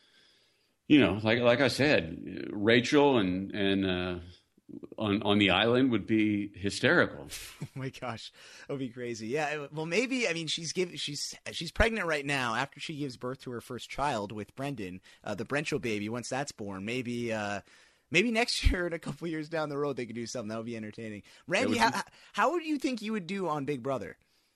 you know, like like I said, Rachel and and. Uh, on on the island would be hysterical. Oh my gosh, that would be crazy. Yeah, well, maybe. I mean, she's give she's she's pregnant right now after she gives birth to her first child with Brendan, uh, the Brencho baby. Once that's born, maybe uh, maybe next year and a couple years down the road they could do something that would be entertaining. Randy, how be... how would you think you would do on Big Brother?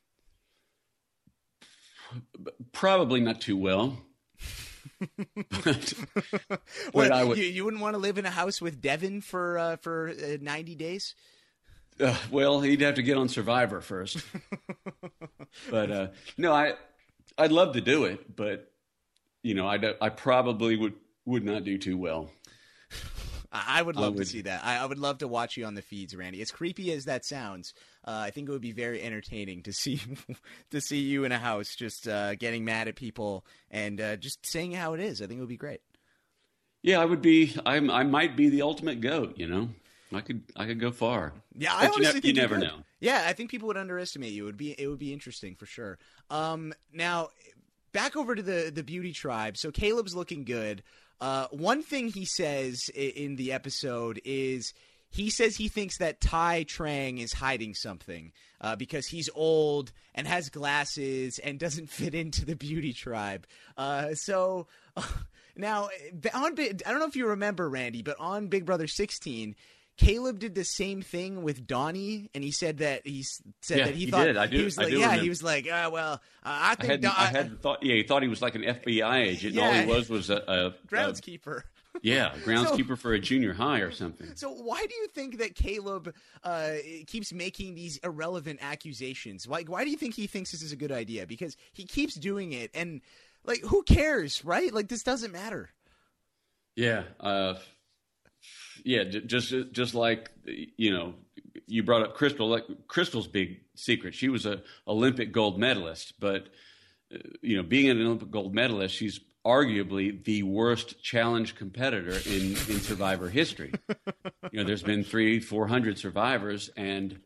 Probably not too well. but, well, but I would, you, you wouldn't want to live in a house with Devin for uh, for uh, ninety days? Uh, well, he'd have to get on Survivor first. But uh, no, I I'd love to do it, but you know, I I probably would would not do too well. I would love I would, to see that. I, I would love to watch you on the feeds, Randy. As creepy as that sounds, uh, I think it would be very entertaining to see to see you in a house just uh, getting mad at people and uh, just saying how it is. I think it would be great. Yeah, I would be. I I might be the ultimate goat. You know, I could I could go far. Yeah, but I honestly you, ne- think you you never could. know. Yeah, I think people would underestimate you. It would be it would be interesting for sure. Um, now back over to the the beauty tribe. So Caleb's looking good. Uh, one thing he says in the episode is he says he thinks that Tai Trang is hiding something uh, because he's old and has glasses and doesn't fit into the beauty tribe. Uh, so uh, now, on I don't know if you remember, Randy, but on Big Brother sixteen, Caleb did the same thing with Donnie, and he said that he s- said Yeah, that he, he thought did. I do- he was I like, do yeah, remember. he was like, uh, well, uh, I I think had, Don- I had thought, yeah, he thought he was like an F B I agent, and Yeah. all he was was a, a, a groundskeeper. yeah, groundskeeper for a junior high or something. So why do you think that Caleb uh, keeps making these irrelevant accusations? Why, why do you think he thinks this is a good idea? Because he keeps doing it, and like, who cares, right? Like, this doesn't matter. Yeah, uh, yeah, j- just just like you know, you brought up Crystal. Like Crystal's big secret, she was a Olympic gold medalist, but uh, you know, being an Olympic gold medalist, she's arguably the worst challenge competitor in, in Survivor history. You know, there's been three, four hundred survivors, and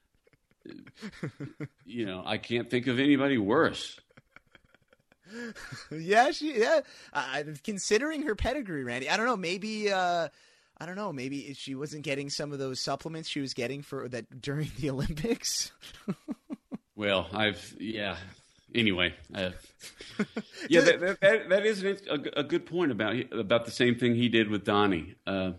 you know, I can't think of anybody worse. Yeah, she. Yeah, uh, considering her pedigree, Randy. I don't know. Maybe. Uh, I don't know. Maybe she wasn't getting some of those supplements she was getting for that during the Olympics. Well, I've yeah. Anyway, uh, yeah, that, that, that, that is a, a good point about about the same thing he did with Donnie. Uh,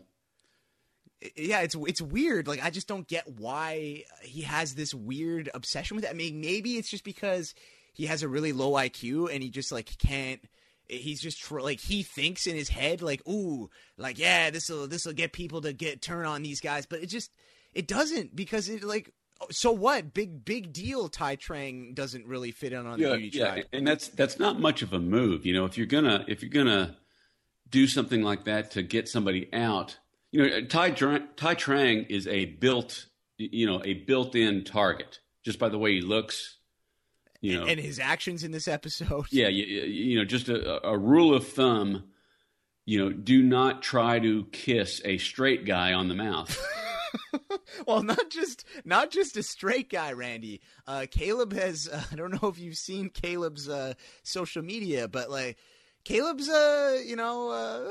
yeah, it's it's weird. Like, I just don't get why he has this weird obsession with it. I mean, maybe it's just because he has a really low I Q and he just like can't. He's just tr- like he thinks in his head like, ooh, like yeah, this will this will get people to get turn on these guys, but it just it doesn't because it like. So what? Big big deal. Tai Trang doesn't really fit in on yeah, the beauty yeah, tribe, and that's that's not much of a move. You know, if you're gonna if you're gonna do something like that to get somebody out, you know, Tai Trang, Tai Trang is a built you know a built-in target just by the way he looks. You know, and his actions in this episode. Yeah, you, you know, just a, a rule of thumb. You know, do not try to kiss a straight guy on the mouth. Well, not just not just a straight guy, Randy. Uh, Caleb has. Uh, I don't know if you've seen Caleb's uh, social media, but like Caleb's, uh, you know.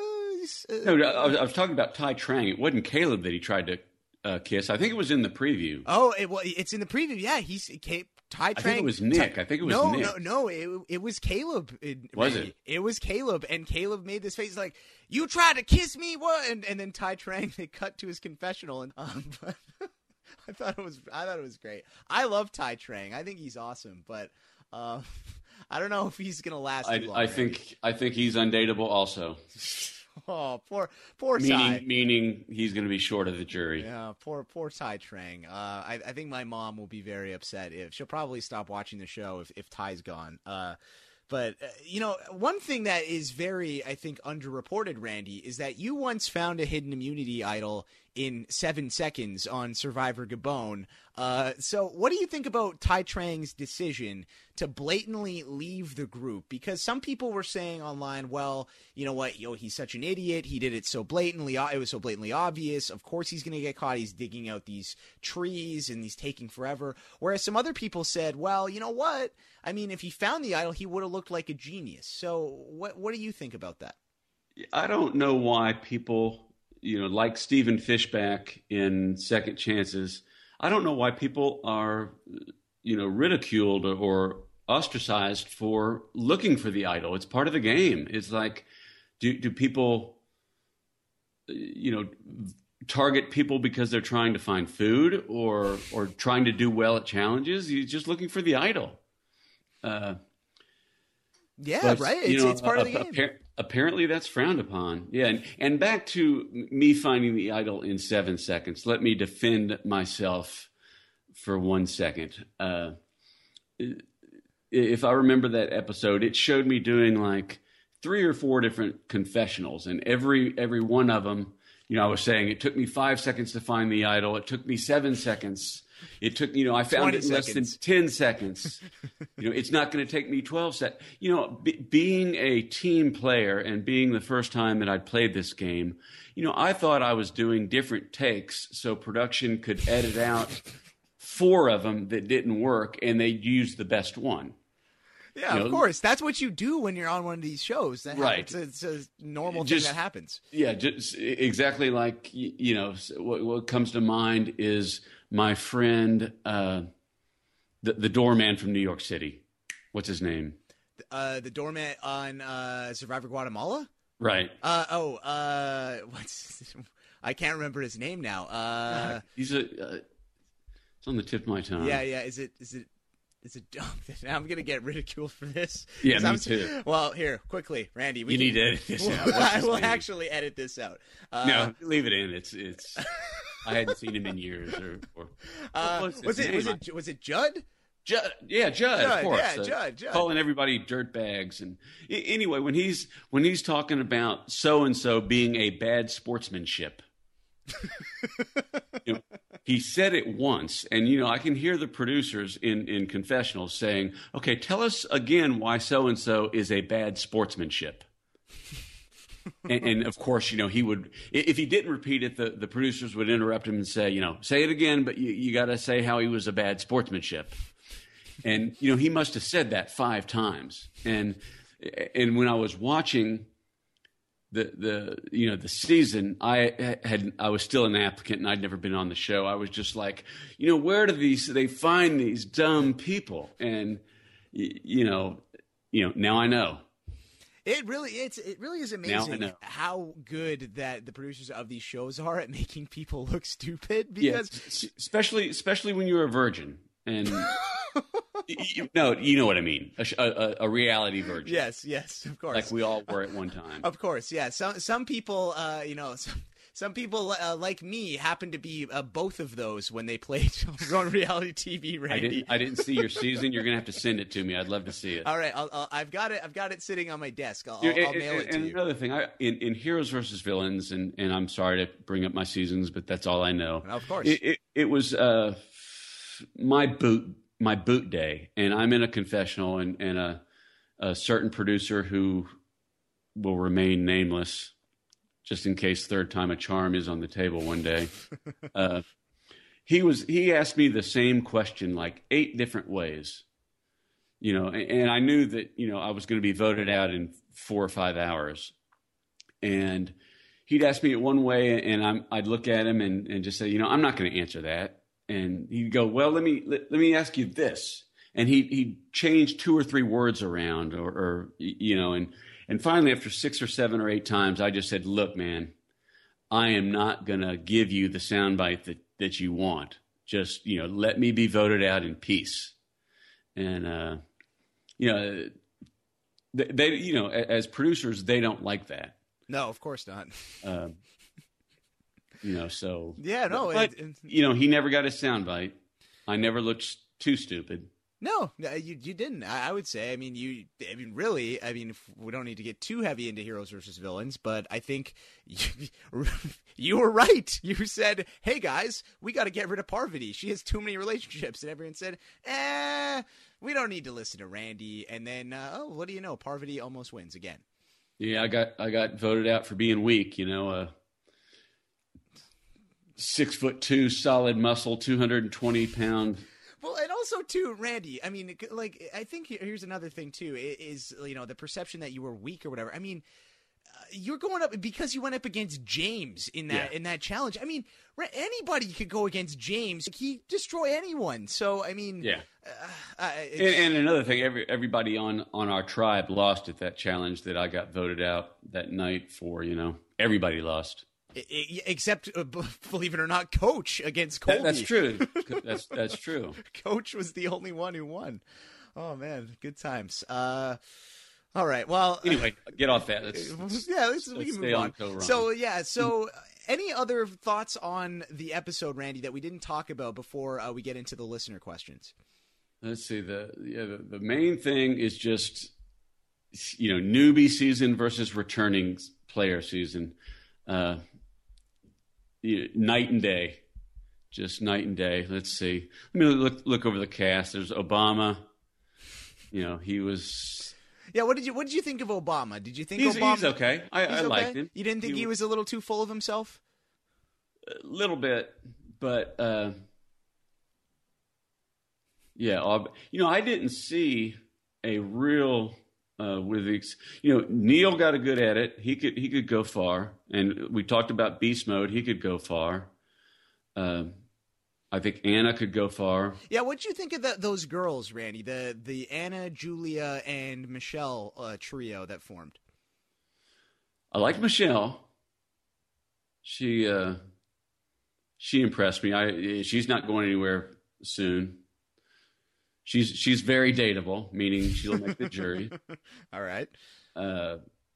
Uh, uh, no, I was, I was talking about Tai Trang. It wasn't Caleb that he tried to uh, kiss. I think it was in the preview. Oh, it, well, it's in the preview. Yeah, he's Ca- Tai Trang. I think it was Nick. I think it was no, Nick. No, no, it it was Caleb. It, was Randy. it? It was Caleb, and Caleb made this face like, "You tried to kiss me, what?" And and then Tai Trang, they cut to his confessional, and um, but I thought it was I thought it was great. I love Tai Trang. I think he's awesome, but um, I don't know if he's gonna last too I, long. I Randy. think I think he's undateable also. Oh, poor poor meaning Tai. meaning he's going to be short of the jury. Yeah, poor poor Tai Trang. Uh, I, I think my mom will be very upset if she'll probably stop watching the show if if Ty's gone. Uh, but uh, you know, one thing that is very I think underreported, Randy, is that you once found a hidden immunity idol in seven seconds on Survivor Gabon. Uh, so what do you think about Tai Trang's decision to blatantly leave the group? Because some people were saying online, well, you know what, yo, he's such an idiot. He did it so blatantly. It was so blatantly obvious. Of course he's going to get caught. He's digging out these trees and he's taking forever. Whereas some other people said, well, you know what? I mean, if he found the idol, he would have looked like a genius. So what, what do you think about that? I don't know why people, you know, like Stephen Fishback in Second Chances, I don't know why people are, you know, ridiculed or ostracized for looking for the idol. It's part of the game. It's like, do do people, you know, target people because they're trying to find food or or trying to do well at challenges? You're just looking for the idol. Uh, Yeah, but, right. It's, you know, it's part of the a- game. appar- apparently, that's frowned upon. Yeah, and, and back to me finding the idol in seven seconds. Let me defend myself for one second. Uh, if I remember that episode, it showed me doing like three or four different confessionals, and every every one of them, you know, I was saying it took me five seconds to find the idol. It took me seven seconds. It took, you know, I found it in less than seconds. ten seconds. You know, it's not going to take me twelve seconds. You know, be, being a team player and being the first time that I'd played this game, you know, I thought I was doing different takes so production could edit out four of them that didn't work and they'd use the best one. Yeah, you know, of course. That's what you do when you're on one of these shows. That Right. It's a, it's a normal Just- thing that happens. Yeah, just exactly like, y- you know, what, what comes to mind is my friend, uh, the, the doorman from New York City. What's his name? Uh, the doormat on uh, Survivor Guatemala? Right. Uh, oh, uh, what's I can't remember his name now. Uh, He's a. Uh, it's on the tip of my tongue. yeah, yeah. Is it? Is it? Is it? Now I'm gonna get ridiculed for this. Yeah, me I'm, too. Well, here, quickly, Randy. We You can, need to edit this we'll, out. What's I his will name? actually edit this out. Uh, No, leave it in. It's it's. I hadn't seen him in years. Or, or uh, what was, his was it? name? Was it? Was it Judd? Judd, yeah, Judd, Judd, of course. yeah, Uh, Judd, Judd. Calling everybody dirt bags, and I- anyway, when he's when he's talking about so and so being a bad sportsmanship, you know, he said it once, and you know I can hear the producers in in confessionals saying, "Okay, tell us again why so and so is a bad sportsmanship." and, and of course, you know he would if he didn't repeat it, the the producers would interrupt him and say, "You know, say it again, but you, you got to say how he was a bad sportsmanship." And you know he must have said that five times. And and when I was watching the the you know the season, I had I was still an applicant and I'd never been on the show. I was just like, you know, where do these they find these dumb people? And you know, you know now I know. It really, it's it really is amazing know. how good that the producers of these shows are at making people look stupid. Because yeah, especially especially when you're a virgin and. You, no, you know what I mean. A, a, a reality virgin. Yes, yes, of course. Like we all were at one time. Of course, yeah. Some some people, uh, you know, some, some people uh, like me happen to be uh, both of those when they played on reality T V. Randy, I didn't. I didn't see your season. You're gonna have to send it to me. I'd love to see it. All right, I'll, I'll, I've got it. I've got it sitting on my desk. I'll, You I'll, know, I'll and, mail it to and you. Another thing, I, in, in Heroes versus Villains, and, and I'm sorry to bring up my seasons, but that's all I know. Of course, it, it, it was uh, my boot. my boot day, and I'm in a confessional, and, and a, a certain producer who will remain nameless just in case third time a charm is on the table one day. uh, he was, he asked me the same question like eight different ways, you know, and, and I knew that, you know, I was going to be voted out in four or five hours. And he'd ask me it one way, and I'm, I'd look at him and, and just say, you know, I'm not going to answer that. And he'd go, well, let me let, let me ask you this. And he he'd change two or three words around, or, or you know, and and finally, after six or seven or eight times, I just said, look, man, I am not gonna give you the soundbite that that you want. Just you know, let me be voted out in peace. And uh, you know, they, they you know, as producers, they don't like that. No, of course not. Um, You know, so yeah, no, but, it, it, you know, he never got his soundbite. I never looked too stupid. no, no, you you didn't. I, I would say. I mean, you. I mean, really. I mean, if we don't need to get too heavy into heroes versus villains, but I think you, you were right. You said, "Hey guys, we got to get rid of Parvati. She has too many relationships," and everyone said, "Eh, we don't need to listen to Randy." And then, uh, oh, what do you know? Parvati almost wins again. Yeah, I got I got voted out for being weak. You know, uh, six foot two, solid muscle, two hundred and twenty pound. Well, and also too, Randy. I mean, like, I think here's another thing too: is you know the perception that you were weak or whatever. I mean, uh, you're going up because you went up against James in that Yeah. in that challenge. I mean, anybody could go against James; he destroy anyone. So, I mean, Yeah. Uh, uh, And, and another thing, every everybody on on our tribe lost at that challenge that I got voted out that night for. You know, everybody lost. I- I- except, uh, b- believe it or not, Coach against Colby. That, that's true. That's that's true. Coach was the only one who won. Oh man, good times. Uh, all right. Well, Anyway, get off that. Let's, yeah, let's, we let's can stay move on on. Go Ron. So yeah, so uh, any other thoughts on the episode, Randy, that we didn't talk about before uh, we get into the listener questions? Let's see. The yeah, the, the main thing is just you know newbie season versus returning player season. Uh, you- night and day, just night and day. Let's see. Let me look look over the cast. There's Obama. You know, he was. Yeah, what did you what did you think of Obama? Did you think He's, Obama? he's okay. I, he's I okay? liked him. You didn't think he, was a little too full of himself? a little bit, but uh, yeah. Ob- You know, I didn't see a real. Uh, with ex- you know, Neil got a good edit. He could he could go far, and we talked about beast mode. He could go far. Uh, I think Anna could go far. Yeah, what did you think of the, those girls, Randy? The the Anna, Julia, and Michelle uh, trio that formed. I liked Michelle. she uh, she impressed me. I she's not going anywhere soon. She's she's very dateable, meaning she'll make the jury. All right. Uh,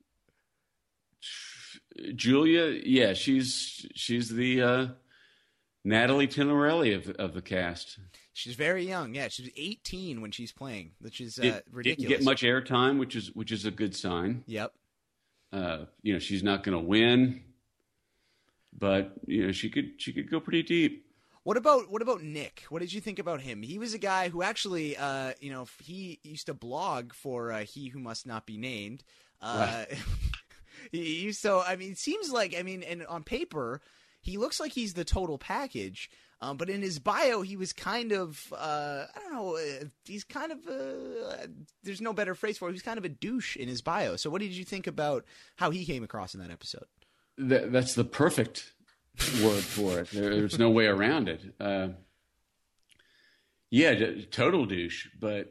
Julia, yeah, she's she's the uh, Natalie Tinarelli of of the cast. She's very young. Yeah, she's eighteen when she's playing, which is uh, It, ridiculous. Didn't get much airtime, which is which is a good sign. Yep. Uh, you know, she's not going to win, but you know, she could she could go pretty deep. What about what about Nick? What did you think about him? He was a guy who actually, uh, you know, he used to blog for uh, He Who Must Not Be Named. Uh, Right. he used so. I mean, it seems like I mean, and on paper, he looks like he's the total package. Um, but in his bio, he was kind of, uh, I don't know, uh, he's kind of, uh, there's no better phrase for it. He was kind of a douche in his bio. So what did you think about how he came across in that episode? That, that's the perfect word for it. There, there's no way around it. Uh, yeah, d- total douche. But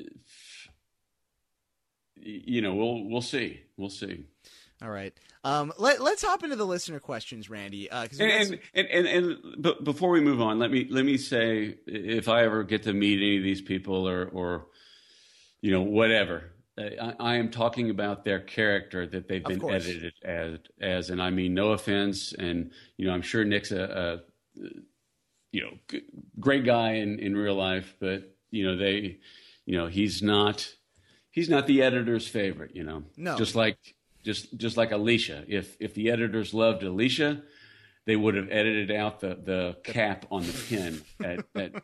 you know, we'll we'll see. We'll see. All right. Um, let, let's hop into the listener questions, Randy. Uh, 'cause we got And some- and, and and and but before we move on, let me let me say, if I ever get to meet any of these people or or you know whatever, I, I am talking about their character that they've Of been course. edited as as, and I mean no offense, and you know I'm sure Nick's a, a you know g- great guy in in real life, but you know they, you know he's not he's not the editor's favorite, you know, No. just like. Just just like Alicia. If if the editors loved Alicia, they would have edited out the, the cap on the pin. At, at,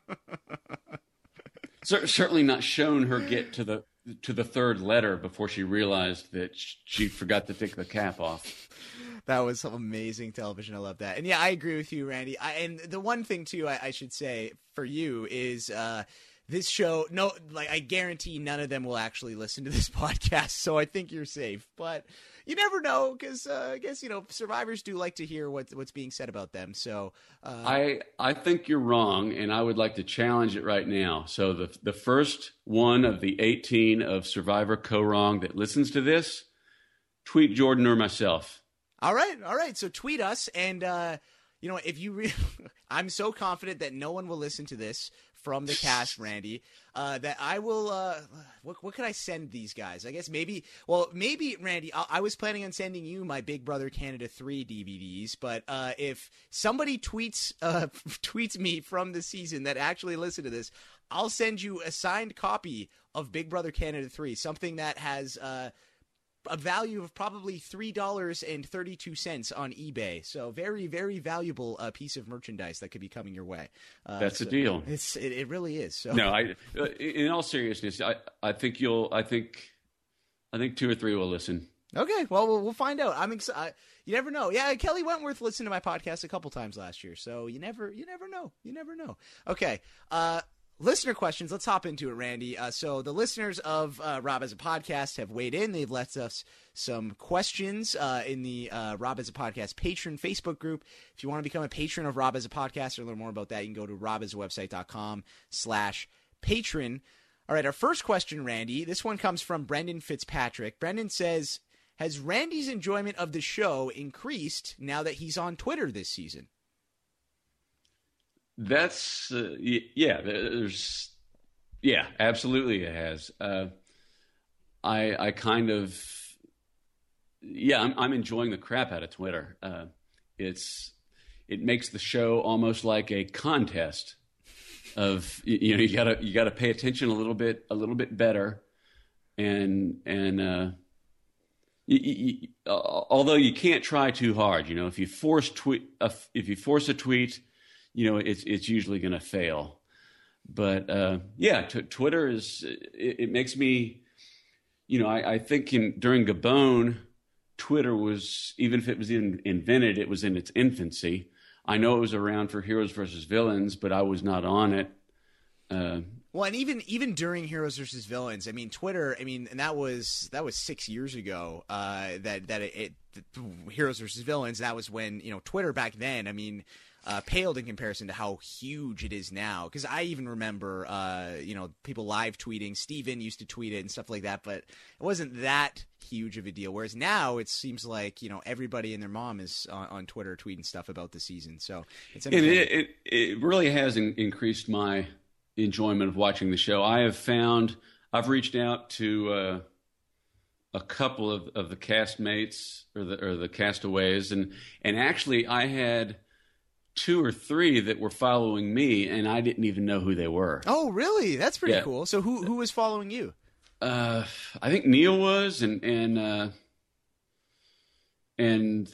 cer- certainly not shown her get to the to the third letter before she realized that she forgot to take the cap off. That was some amazing television. I love that. And yeah, I agree with you, Randy. I, and the one thing too, I, I should say for you is, uh, this show, no, like I guarantee none of them will actually listen to this podcast, so I think you're safe. But you never know, because uh, I guess you know survivors do like to hear what what's being said about them. So uh, I I think you're wrong, and I would like to challenge it right now. So the the first one of the eighteen of Survivor Co-Wrong that listens to this, tweet Jordan or myself. all right, all right. So tweet us, and uh, you know if you, re- I'm so confident that no one will listen to this from the cast, Randy, uh, that I will, uh, what, what could I send these guys? I guess maybe, well, maybe, Randy, I, I was planning on sending you my Big Brother Canada three D V Ds, but uh, if somebody tweets uh, tweets me from the season that actually listened to this, I'll send you a signed copy of Big Brother Canada three, something that has uh, a value of probably three dollars and thirty-two cents on eBay. So very, very valuable uh, piece of merchandise that could be coming your way. Uh, That's so a deal. It's it, it really is. So No, I. In all seriousness, I I think you'll. I think I think two or three will listen. Okay, well, we'll, we'll find out. I'm excited. You never know. Yeah, Kelly Wentworth listened to my podcast a couple times last year, so you never, you never know. You never know. Okay, uh, listener questions. Let's hop into it, Randy. Uh, so the listeners of uh, Rob as a Podcast have weighed in. They've left us some questions uh, in the uh, Rob as a Podcast patron Facebook group. If you want to become a patron of Rob as a Podcast or learn more about that, you can go to robasawebsite.com slash patron. All right, our first question, Randy. This one comes from Brendan Fitzpatrick. Brendan says, has Randy's enjoyment of the show increased now that he's on Twitter this season? That's uh, y- yeah. There's yeah, absolutely it has. Uh, I I kind of yeah. I'm I'm enjoying the crap out of Twitter. Uh, it's it makes the show almost like a contest of you, you know you gotta you gotta pay attention a little bit a little bit better, and and uh, you, you, uh, although you can't try too hard. You know if you force tweet uh, if you force a tweet. You know, it's it's usually going to fail, but uh, yeah, t- Twitter is it, it makes me, you know, I, I think in during Gabon, Twitter was even if it was in, invented, it was in its infancy. I know it was around for Heroes versus Villains, but I was not on it. Uh, Well, and even even during Heroes versus Villains, I mean, Twitter. I mean, and that was that was six years ago. Uh, that that it, it Heroes versus Villains. That was when you know Twitter back then. I mean, uh, paled in comparison to how huge it is now. Because I even remember, uh, you know, people live tweeting. Steven used to tweet it and stuff like that, but it wasn't that huge of a deal. Whereas now it seems like you know everybody and their mom is on, on Twitter tweeting stuff about the season. So it's it it, it it really has in, increased my enjoyment of watching the show. I have found I've reached out to uh, a couple of, of the castmates or the or the castaways, and and actually I had two or three that were following me, and I didn't even know who they were. Oh, really? That's pretty Yeah. cool. So who who was following you? Uh, I think Neil was, and and uh, and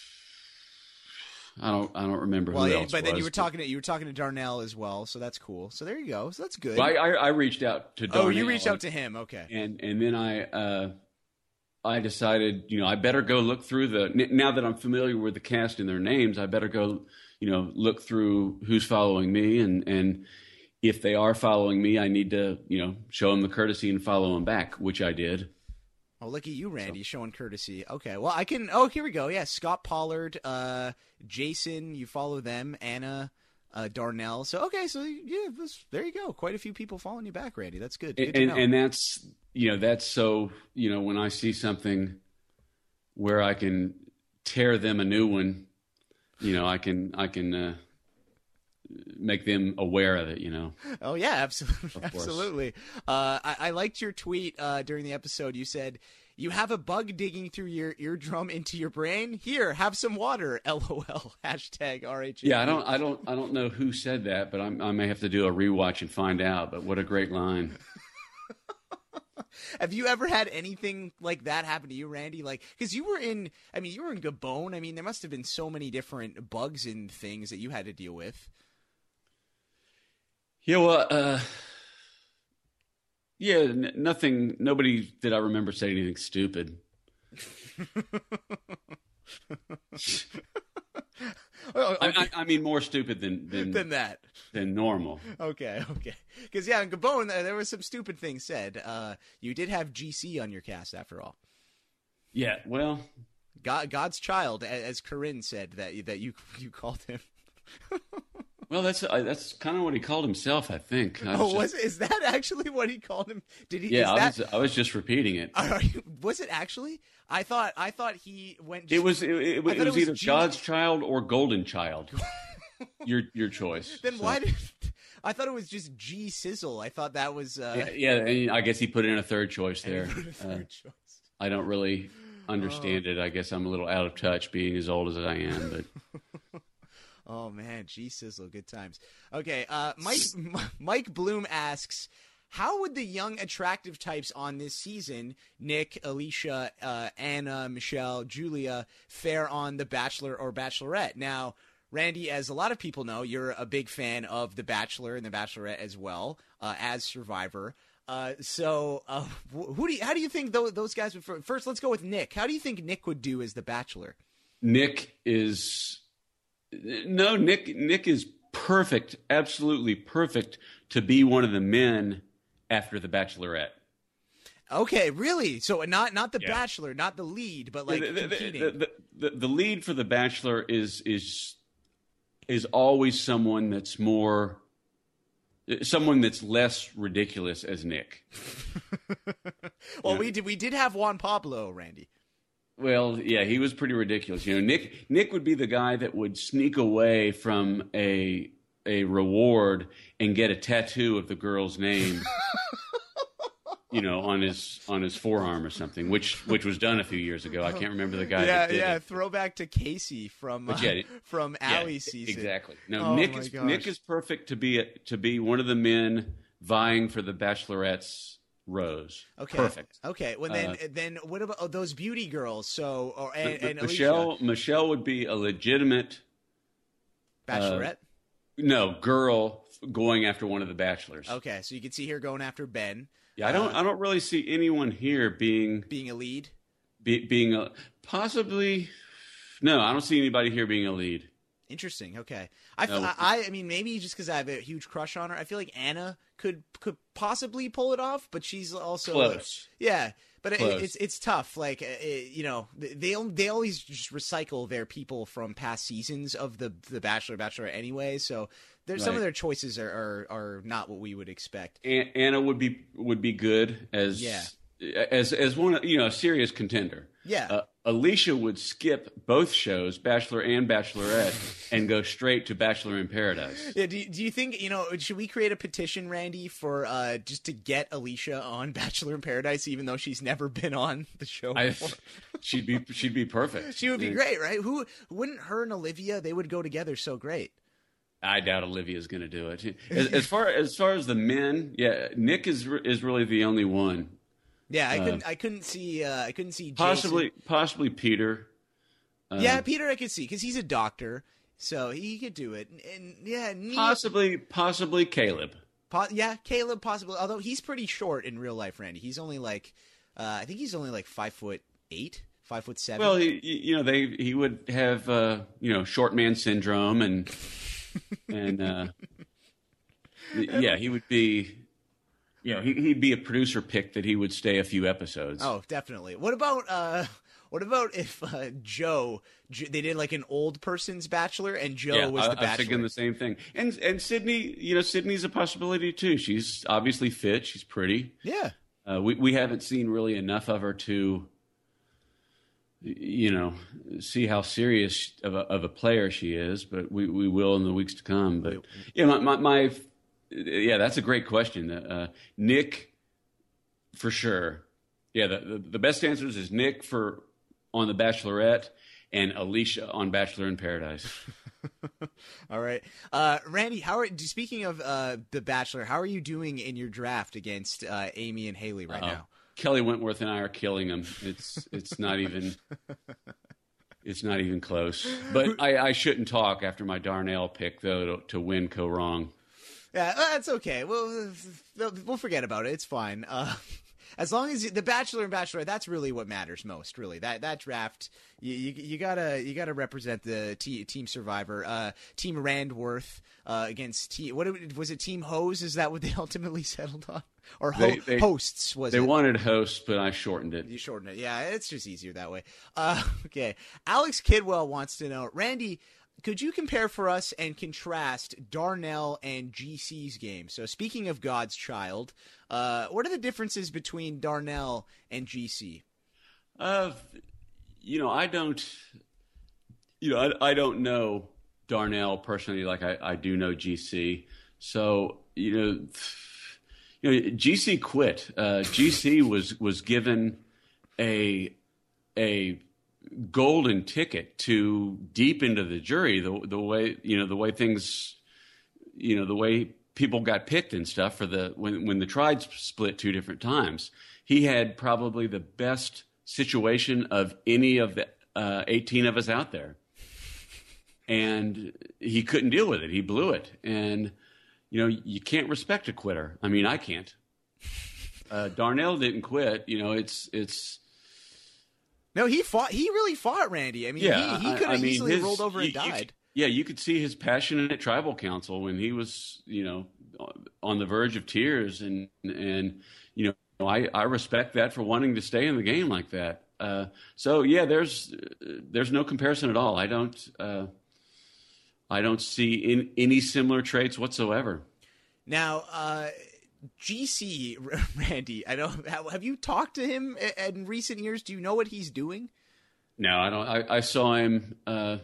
I don't I don't remember Well, who yeah, else. but then was, you were talking to you were talking to Darnell as well, so that's cool. So there you go. So that's good. Well, I, I I reached out to Darnell. oh, you reached out to him. Okay. and and then I uh, I decided, you know, I better go look through the n- now that I'm familiar with the cast and their names, I better go, you know, look through who's following me, and and if they are following me, I need to, you know, show them the courtesy and follow them back, which I did. Oh, look at you, Randy, showing courtesy. Okay, well, I can. Oh, here we go. Yeah, Scott Pollard, uh, Jason, you follow them. Anna, uh, Darnell. So okay, so yeah, this, there you go. Quite a few people following you back, Randy. That's good. Good and, to know. and that's, you know, that's so, you know, when I see something where I can tear them a new one, you know, I can I can uh, make them aware of it, you know. Oh yeah, absolutely, absolutely. Uh, I, I liked your tweet uh, during the episode. You said you have a bug digging through your eardrum into your brain. Here, have some water. LOL. Hashtag R H A P. Yeah, I don't, I don't, I don't know who said that, but I'm, I may have to do a rewatch and find out. But what a great line! Have you ever had anything like that happen to you, Randy? Like, because you were in, I mean, you were in Gabon. I mean, there must have been so many different bugs and things that you had to deal with. Yeah, well, uh, yeah, n- nothing. Nobody that I remember said anything stupid. Oh, I, okay. I, I mean, more stupid than than Than that. than normal. Okay, okay. Because, yeah, in Gabon, uh, there was some stupid things said. Uh, you did have G C on your cast, after all. Yeah, well, God, God's child, a- as Corinne said, that that you you called him. well, that's uh, that's kind of what he called himself, I think. I Oh, just- was is that actually what he called him? Did he? yeah, is I that, was I was just repeating it. are you, was it actually? I thought I thought he went. It was it, it, I it thought was it was either G- God's child or Golden Child. your your choice. Then So- why did? I thought it was just G Sizzle. I thought that was. Uh, Yeah, yeah, and I guess he put in a third choice and he there. put a third Uh, choice. I don't really understand it. I guess I'm a little out of touch, being as old as I am. But Oh man, G Sizzle, good times. Okay, uh, Mike Mike Bloom asks, how would the young attractive types on this season, Nick, Alicia, uh, Anna, Michelle, Julia, fare on The Bachelor or Bachelorette? Now, Randy, as a lot of people know, you're a big fan of The Bachelor and The Bachelorette as well, uh, as Survivor. Uh, so, uh, who do you, how do you think those, those guys would? First, let's go with Nick. How do you think Nick would do as The Bachelor? Nick is no Nick. Nick is perfect, absolutely perfect to be one of the men after The Bachelorette. Okay, really? So not not the Yeah. Bachelor, not the lead, but like the, the, competing. the, the, the, the lead for The Bachelor is is is always someone that's more someone that's less ridiculous as Nick. well, yeah. we did we did have Juan Pablo, Randy. Well, yeah, he was pretty ridiculous. You know, Nick Nick would be the guy that would sneak away from a a reward and get a tattoo of the girl's name. You know, on his on his forearm or something, which which was done a few years ago. I can't remember the guy. yeah, that did yeah. it. Throwback to Casey from uh, But yeah, it- from Yeah, Allie's season. exactly. No, Oh Nick my is gosh. Nick is perfect to be a, to be one of the men vying for the Bachelorette's rose. Okay, Perfect. Okay, well then Uh, then what about oh, those beauty girls? So or and, But and Michelle Alicia, Michelle would be a legitimate Bachelorette. no girl going after one of the bachelors. Okay, so you can see here going after Ben. Yeah, I don't uh, I don't really see anyone here being being a lead. be, being a possibly no, I don't see anybody here being a lead. Interesting. Okay. I, No. I, I mean, maybe just because I have a huge crush on her. I feel like Anna could could possibly pull it off, but she's also Close. yeah. But it, Close. it's it's tough. Like it, you know, they they always just recycle their people from past seasons of the the Bachelor Bachelorette anyway. So there's some of Right. their choices are, are are not what we would expect. An- Anna would be would be good as Yeah. as as one you know a serious contender. Yeah. Uh, Alicia would skip both shows, Bachelor and Bachelorette, and go straight to Bachelor in Paradise. Yeah, do, do you think, you know, should we create a petition, Randy, for uh, just to get Alicia on Bachelor in Paradise, even though she's never been on the show I, before? she'd be she'd be perfect. She would be great, right? Who wouldn't her and Olivia? They would go together so great. I doubt Olivia's going to do it. As, as far as far as the men, yeah, Nick is re- is really the only one. Yeah, I couldn't. I couldn't see. Uh, I couldn't see. Jason. Possibly possibly Peter. Uh, Yeah, Peter, I could see because he's a doctor, so he could do it. And, and yeah, Nia, Possibly possibly Caleb. po- yeah, Caleb possibly. Although he's pretty short in real life, Randy. He's only like, uh, I think he's only like five foot eight, five foot seven. Well, he, you know, they he would have uh, you know short man syndrome and and uh, yeah, he would be. You know, he, he'd be a producer pick that he would stay a few episodes. Oh, definitely. What about uh, what about if uh, Joe? J- they did like an old person's Bachelor, and Joe yeah, was I, the I was Bachelor. thinking the same thing. And and Sydney, you know, Sydney's a possibility too. She's obviously fit. She's pretty. Yeah. Uh, we we haven't seen really enough of her to, you know, see how serious of a, of a player she is. But we, we will in the weeks to come. But yeah, my my, my yeah, that's a great question. Uh, Nick, for sure. Yeah, the, the the best answers is Nick for on the Bachelorette and Alicia on Bachelor in Paradise. All right, uh, Randy. How are speaking of uh, the Bachelor? How are you doing in your draft against uh, Amy and Haley right Uh-oh. now? Kelly Wentworth and I are killing him. It's it's not even it's not even close. But I, I shouldn't talk after my Darnell pick though to, to win Co Wrong. Yeah, uh, that's okay. We'll we'll forget about it. It's fine. Uh, as long as you, the Bachelor and Bachelorette, that's really what matters most. Really, that that draft, you you, you gotta you gotta represent the t- team Survivor, uh, Team Randworth uh, against team. What was it? Team Hose? Is that what they ultimately settled on? Or ho- They- they- hosts? Was They it? wanted hosts, but I shortened it. You shorten it. Yeah, it's just easier that way. Uh, okay. Alex Kidwell wants to know, Randy, could you compare for us and contrast Darnell and G C's game? So speaking of God's child, uh, what are the differences between Darnell and G C? Uh, you know, I don't. You know, I, I don't know Darnell personally like I, I do know G C. So you know, you know, G C quit. Uh, G C was was given a a golden ticket to deep into the jury. The the way you know the way things, you know, the way people got picked and stuff for the when when the tribes split two different times. He had probably the best situation of any of the uh, eighteen of us out there. And he couldn't deal with it. He blew it. And, you know, you can't respect a quitter. I mean, I can't. Uh, Darnell didn't quit. You know, it's it's. No, he fought. He really fought Randy. I mean, Yeah, he, he I- could I have mean, easily his- rolled over you- and you died. could- yeah, you could see his passion at tribal council when he was, you know, on the verge of tears. And, and you know, I, I respect that for wanting to stay in the game like that. Uh, so, yeah, there's there's no comparison at all. I don't. Uh, I don't see in, any similar traits whatsoever. Now, uh, G C, Randy, I don't. Have you talked to him in recent years? Do you know what he's doing? No, I don't. I, I saw him. Uh,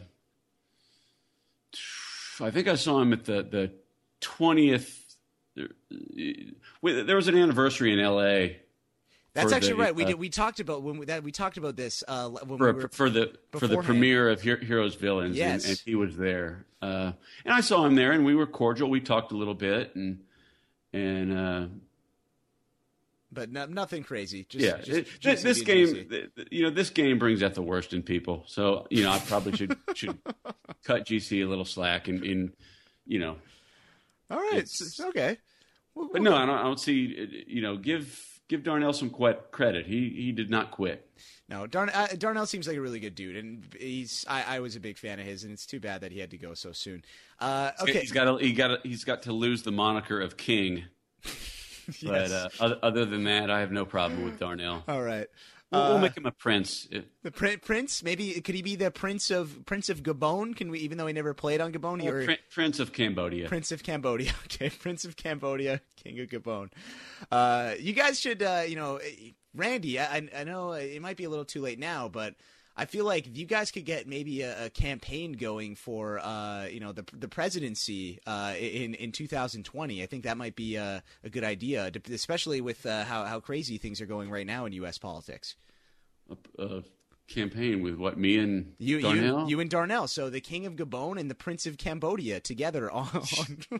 I think I saw him at the the twentieth. There was an anniversary in L A. That's for actually the, right. We uh, did. We talked about when we, that we talked about this uh, when for, we were for the for the beforehand. premiere of Her- Heroes Villains, Yes. and, and he was there, uh, and I saw him there, and we were cordial. We talked a little bit, and and uh, but no, nothing crazy. Just, yeah, just it- G C this and game, G C. th- th- you know, this game brings out the worst in people. So you know, I probably should should cut G C a little slack, and in you know, All right, it's- s- okay. We'll- but we'll no, go. I don't, I don't see. You know, give give Darnell some quit, credit. He he did not quit. No, Darn- uh, Darnell seems like a really good dude, and he's I, I was a big fan of his, and it's too bad that he had to go so soon. Uh, okay, he's got to, he got to, he's got to lose the moniker of King. Yes. But uh, other, other than that, I have no problem with Darnell. All right. We'll, we'll Uh, make him a prince. It- The prin- prince, maybe could he be the prince of Prince of Gabon? Can we, even though he never played on Gabon, he, or Prin- Prince of Cambodia. Prince of Cambodia? Okay, Prince of Cambodia, King of Gabon. Uh, you guys should, uh, you know, Randy. I, I know it might be a little too late now, but I feel like if you guys could get maybe a, a campaign going for, uh, you know, the the presidency uh, in in two thousand twenty. I think that might be a, a good idea, especially with uh, how how crazy things are going right now in U S politics. A, a campaign with what, me and You, Darnell? you, you and Darnell. So the King of Gabon and the Prince of Cambodia together on. on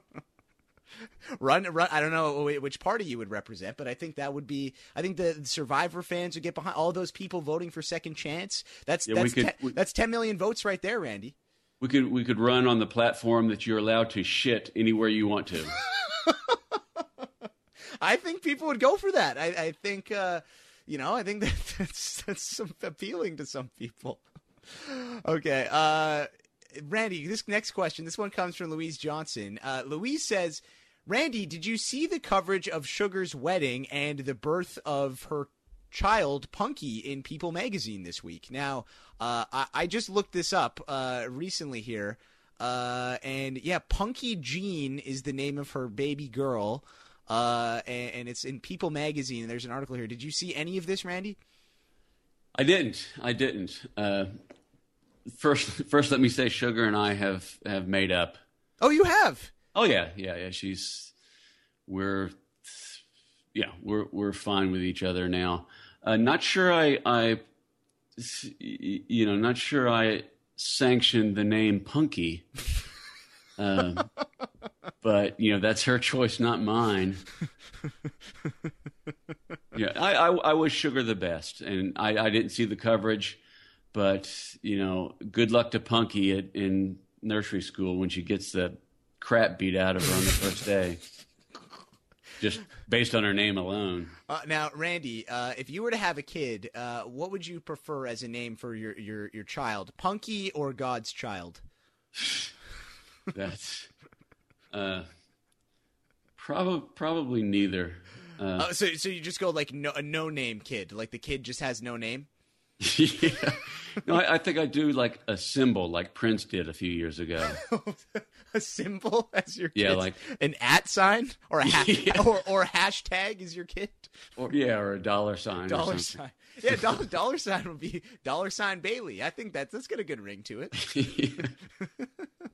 Run, run. I don't know which party you would represent, but I think that would be. I think the Survivor fans would get behind all those people voting for Second Chance. That's Yeah, we that's could- ten, we- that's ten million votes right there, Randy. We could we could run on the platform that you're allowed to shit anywhere you want to. I think people would go for that. I, I think, uh, you know, I think that that's that's some appealing to some people. Okay, uh, Randy. This next question. This one comes from Louise Johnson. Uh, Louise says, Randy, did you see the coverage of Sugar's wedding and the birth of her child, Punky, in People magazine this week? Now, uh, I, I just looked this up uh, recently here, uh, and yeah, Punky Jean is the name of her baby girl, uh, and, and it's in People magazine, and there's an article here. Did you see any of this, Randy? I didn't. I didn't. Uh, first, first, let me say, Sugar and I have have made up. Oh, you have? Oh yeah, yeah, yeah. She's we're yeah we're we're fine with each other now. Uh, not sure I I you know not sure I sanctioned the name Punky, um, but you know that's her choice, not mine. Yeah, I, I I wish Sugar the best, and I I didn't see the coverage, but you know, good luck to Punky at, in nursery school when she gets the crap beat out of her on the first day, just based on her name alone. Uh, now, Randy, uh, if you were to have a kid, uh, what would you prefer as a name for your, your, your child? Punky or God's child? That's uh, probably probably neither. Uh, Uh, so so you just go like no, a no-name kid, like the kid just has no name? yeah. No, I, I think I do like a symbol, like Prince did a few years ago. A symbol as your kid? Yeah, like- an at sign? Or a ha- Yeah. or, or hashtag is your kid? Or yeah, or a dollar sign. or Dollar something. sign. Yeah, dollar, dollar sign would be dollar sign Bailey. I think that's, that's got a good ring to it. Yeah.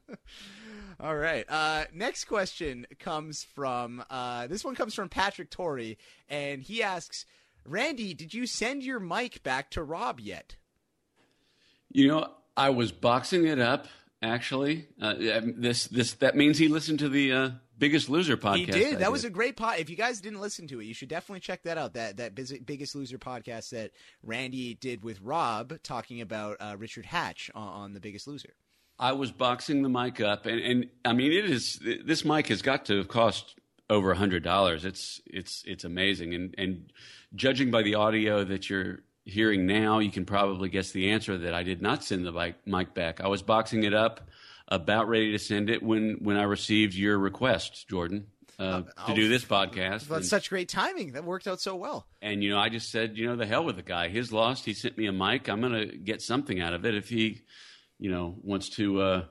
All right. Uh, next question comes from uh, this one comes from Patrick Torrey, and he asks, Randy, did you send your mic back to Rob yet? You know, I was boxing it up. Actually, uh, this this that means he listened to the uh, Biggest Loser podcast. He did. I That was a great pod. If you guys didn't listen to it, you should definitely check that out. That that Biz- Biggest Loser podcast that Randy did with Rob, talking about uh, Richard Hatch on, on the Biggest Loser. I was boxing the mic up, and, and I mean, it is this mic has got to have cost over a hundred dollars. It's it's it's amazing, and and judging by the audio that you're hearing now, you can probably guess the answer that I did not send the mic, mic back. I was boxing it up, about ready to send it when when I received your request, Jordan, uh, Oh, to do this podcast. That's and, such great timing. That worked out so well. and you know, I just said, you know, the hell with the guy. His lost. He sent me a mic. I'm gonna get something out of it if he, you know, wants to uh,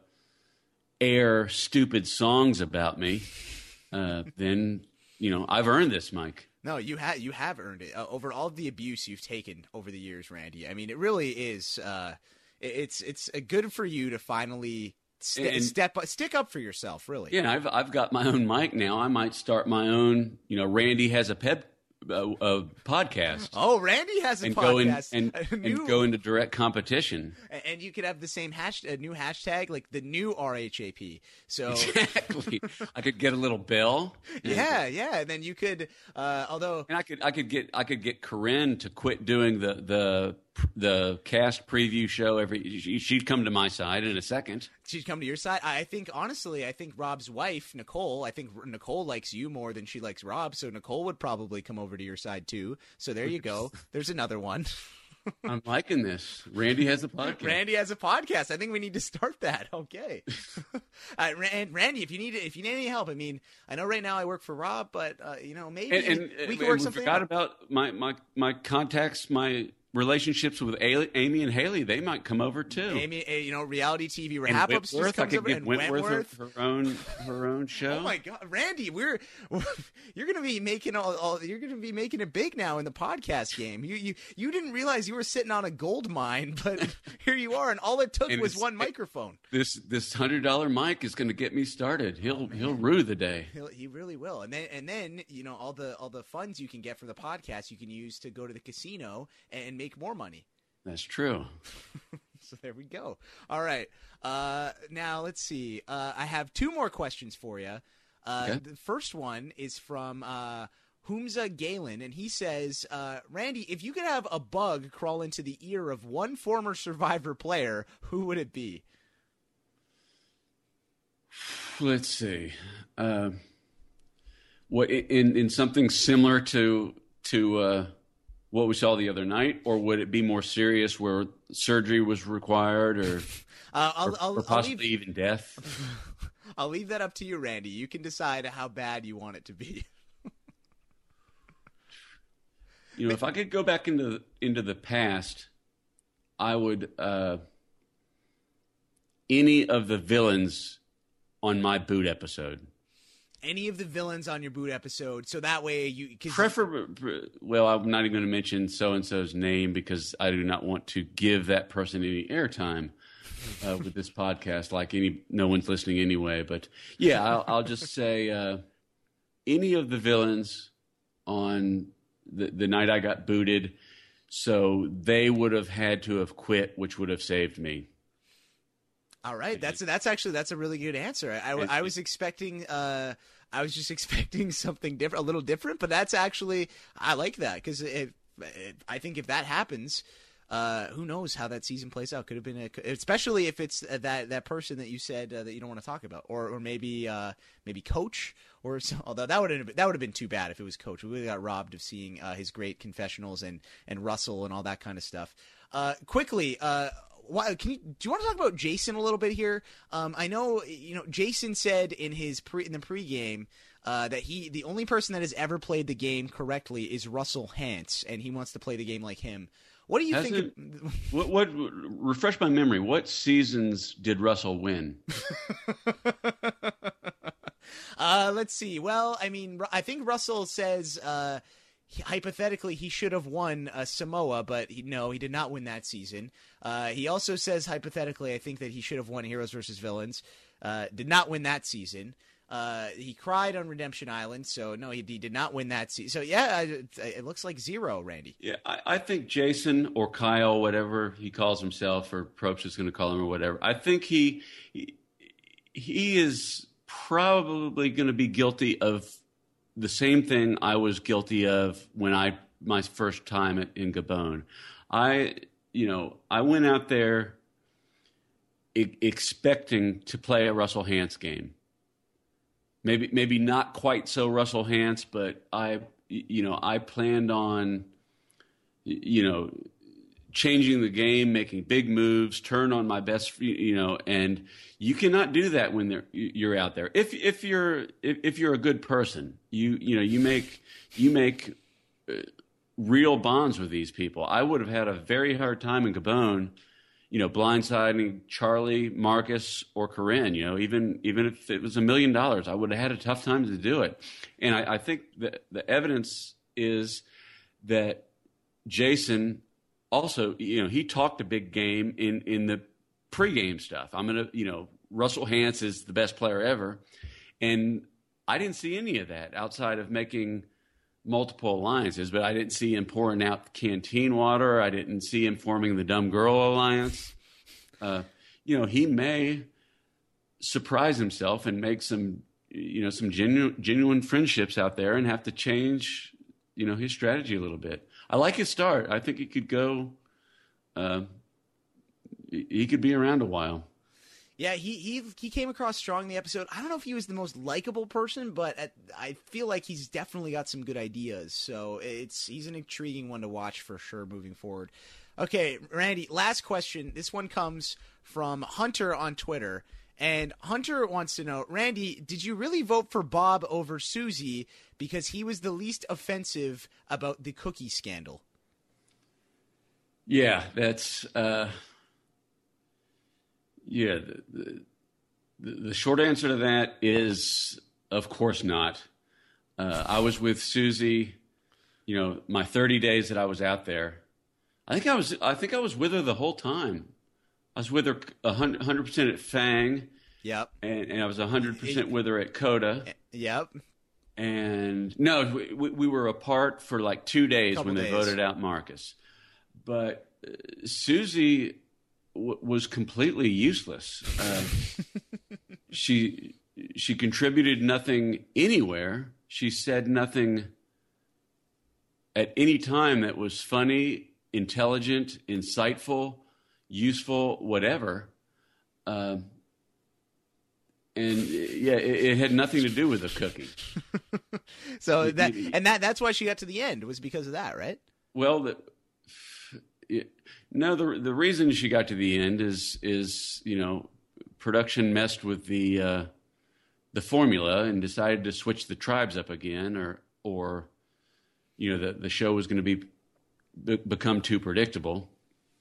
air stupid songs about me. Uh, then you know, I've earned this mic. No, you have you have earned it uh, over all of the abuse you've taken over the years, Randy. I mean, it really is. Uh, it- it's it's uh, good for you to finally st- And- step stick up for yourself. Really. Yeah, I've I've got my own mic now. I might start my own. You know, Randy has a pep uh, uh, podcast. Oh, Randy has a and go in podcast. and, a and new, go into direct competition. and you could have the same hash, a new hashtag, like the new R H A P. So Exactly. I could get a little bell. yeah, yeah. And then you could, uh, although And I could I could get I could get Corinne to quit doing the the the cast preview show every. She'd come to my side in a second. she'd come to your side. I think, honestly, I think Rob's wife, Nicole, I think Nicole likes you more than she likes Rob. So Nicole would probably come over to your side too. So there you go. There's another one. I'm liking this. Randy has a podcast. Randy has a podcast. I think we need to start that. Okay. uh, and Randy, if you need if you need any help, I mean, I know right now I work for Rob, but uh, you know, maybe and, and, we can and work we something forgot out. about my, my my contacts, my relationships with Amy and Haley. They might come over too. Amy, uh, you know, reality T V And wrap ups just Whitworth, I comes could over, give and Whitworth, Wentworth. Her, her own her own show. Oh my God, Randy, we're you're gonna be making all, all you're gonna be making it big now in the podcast game. You you you didn't realize you were sitting on a gold mine, but here you are, and all it took And was it's- one microphone. This this hundred dollar mic is going to get me started. He'll he'll rue the day. He'll, he really will, and then and then you know all the all the funds you can get from the podcast you can use to go to the casino and make more money. That's true. So there we go. All right. Uh, now let's see. Uh, I have two more questions for you. Uh, Okay. The first one is from uh, Humza Galen, and he says, uh, Randy, if you could have a bug crawl into the ear of one former Survivor player, who would it be? Let's see. Uh, what in in something similar to to uh, what we saw the other night, or would it be more serious, where surgery was required, or Uh, I'll, or, I'll, or I'll possibly leave, even death? I'll leave that up to you, Randy. You can decide how bad you want it to be. You know, if I could go back into into the past, I would uh, any of the villains on my boot episode. Any of the villains on your boot episode, so that way you... Cause Prefer, well, I'm not even going to mention so-and-so's name because I do not want to give that person any airtime uh, with this podcast. Like any, no one's listening anyway. But yeah, I'll, I'll just say uh, any of the villains on the, the night I got booted, so they would have had to have quit, which would have saved me. All right, that's that's actually that's a really good answer. I, I, I was expecting, uh, I was just expecting something different, a little different, but that's actually I like that because it, it, I think if that happens, uh, who knows how that season plays out? Could have been, a, especially if it's that that person that you said uh, that you don't want to talk about, or or maybe uh, maybe Coach, or some, although that would have that would have been too bad if it was Coach. We really got robbed of seeing uh, his great confessionals and and Russell and all that kind of stuff. Uh, quickly. Uh, Why, can you, do you want to talk about Jason a little bit here? Um, I know, you know, Jason said in his pre in the pregame uh, that he the only person that has ever played the game correctly is Russell Hantz, and he wants to play the game like him. What do you Hasn't- think? Of, What, what refresh my memory? What seasons did Russell win? uh, let's see. Well, I mean, I think Russell says uh, he- hypothetically he should have won uh, Samoa, but he, no, he did not win that season. Uh, he also says hypothetically, I think that he should have won Heroes versus Villains. Uh, did not win that season. Uh, he cried on Redemption Island, so no, he, he did not win that season. So yeah, it, it looks like zero, Randy. Yeah, I, I think Jason or Kyle, whatever he calls himself, or Probst is going to call him, or whatever. I think he he, he is probably going to be guilty of the same thing I was guilty of when I my first time at, in Gabon. I you know I went out there e- expecting to play a Russell Hantz game. Maybe maybe not quite so Russell Hantz, but I you know I planned on you know changing the game, making big moves, turn on my best you know, and you cannot do that when they're, you're out there. If if you're if, if you're a good person, you you know you make you make uh, real bonds with these people. I would have had a very hard time in Gabon, you know, blindsiding Charlie, Marcus, or Corinne. You know, even even if it was a million dollars, I would have had a tough time to do it. And I, I think that the evidence is that Jason also, you know, he talked a big game in in the pregame stuff. I'm gonna, you know, Russell Hantz is the best player ever, and I didn't see any of that outside of making multiple alliances, but I didn't see him pouring out canteen water. I didn't see him forming the Dumb Girl Alliance. Uh, you know, he may surprise himself and make some, you know, some genuine, genuine friendships out there and have to change, you know, his strategy a little bit. I like his start. I think he could go, uh, he could be around a while. Yeah, he he he came across strong in the episode. I don't know if he was the most likable person, but at, I feel like he's definitely got some good ideas. So it's he's an intriguing one to watch for sure moving forward. Okay, Randy, last question. This one comes from Hunter on Twitter. And Hunter wants to know, Randy, did you really vote for Bob over Susie because he was the least offensive about the cookie scandal? Yeah, that's uh, yeah. The, the, the short answer to that is, of course not. Uh, I was with Susie, you know, my thirty days that I was out there. I think I was. I think I was with her the whole time. I was with her a hundred percent at Fang. Yep. And, and I was a hundred percent with her at Coda. Yep. And no, we, we were apart for like two days Couple when they days. voted out Marcus. But uh, Susie w- was completely useless. Uh, she she contributed nothing anywhere. She said nothing at any time that was funny, intelligent, insightful, useful, whatever. Uh, and yeah, it, it had nothing to do with the cookie. So that and that that's why she got to the end was because of that, right? Well, the, it, no, the the reason she got to the end is is you know production messed with the uh, the formula and decided to switch the tribes up again, or or you know the the show was going to be, be become too predictable.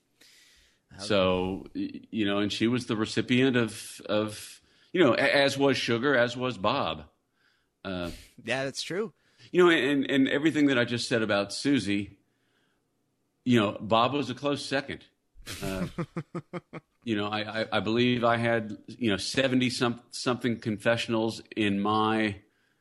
So you know, and she was the recipient of of you know as was Sugar, as was Bob. Uh, yeah, that's true. You know, and and everything that I just said about Susie, you know, Bob was a close second. Uh, you know, I, I, I believe I had, you know, seventy some, something confessionals in my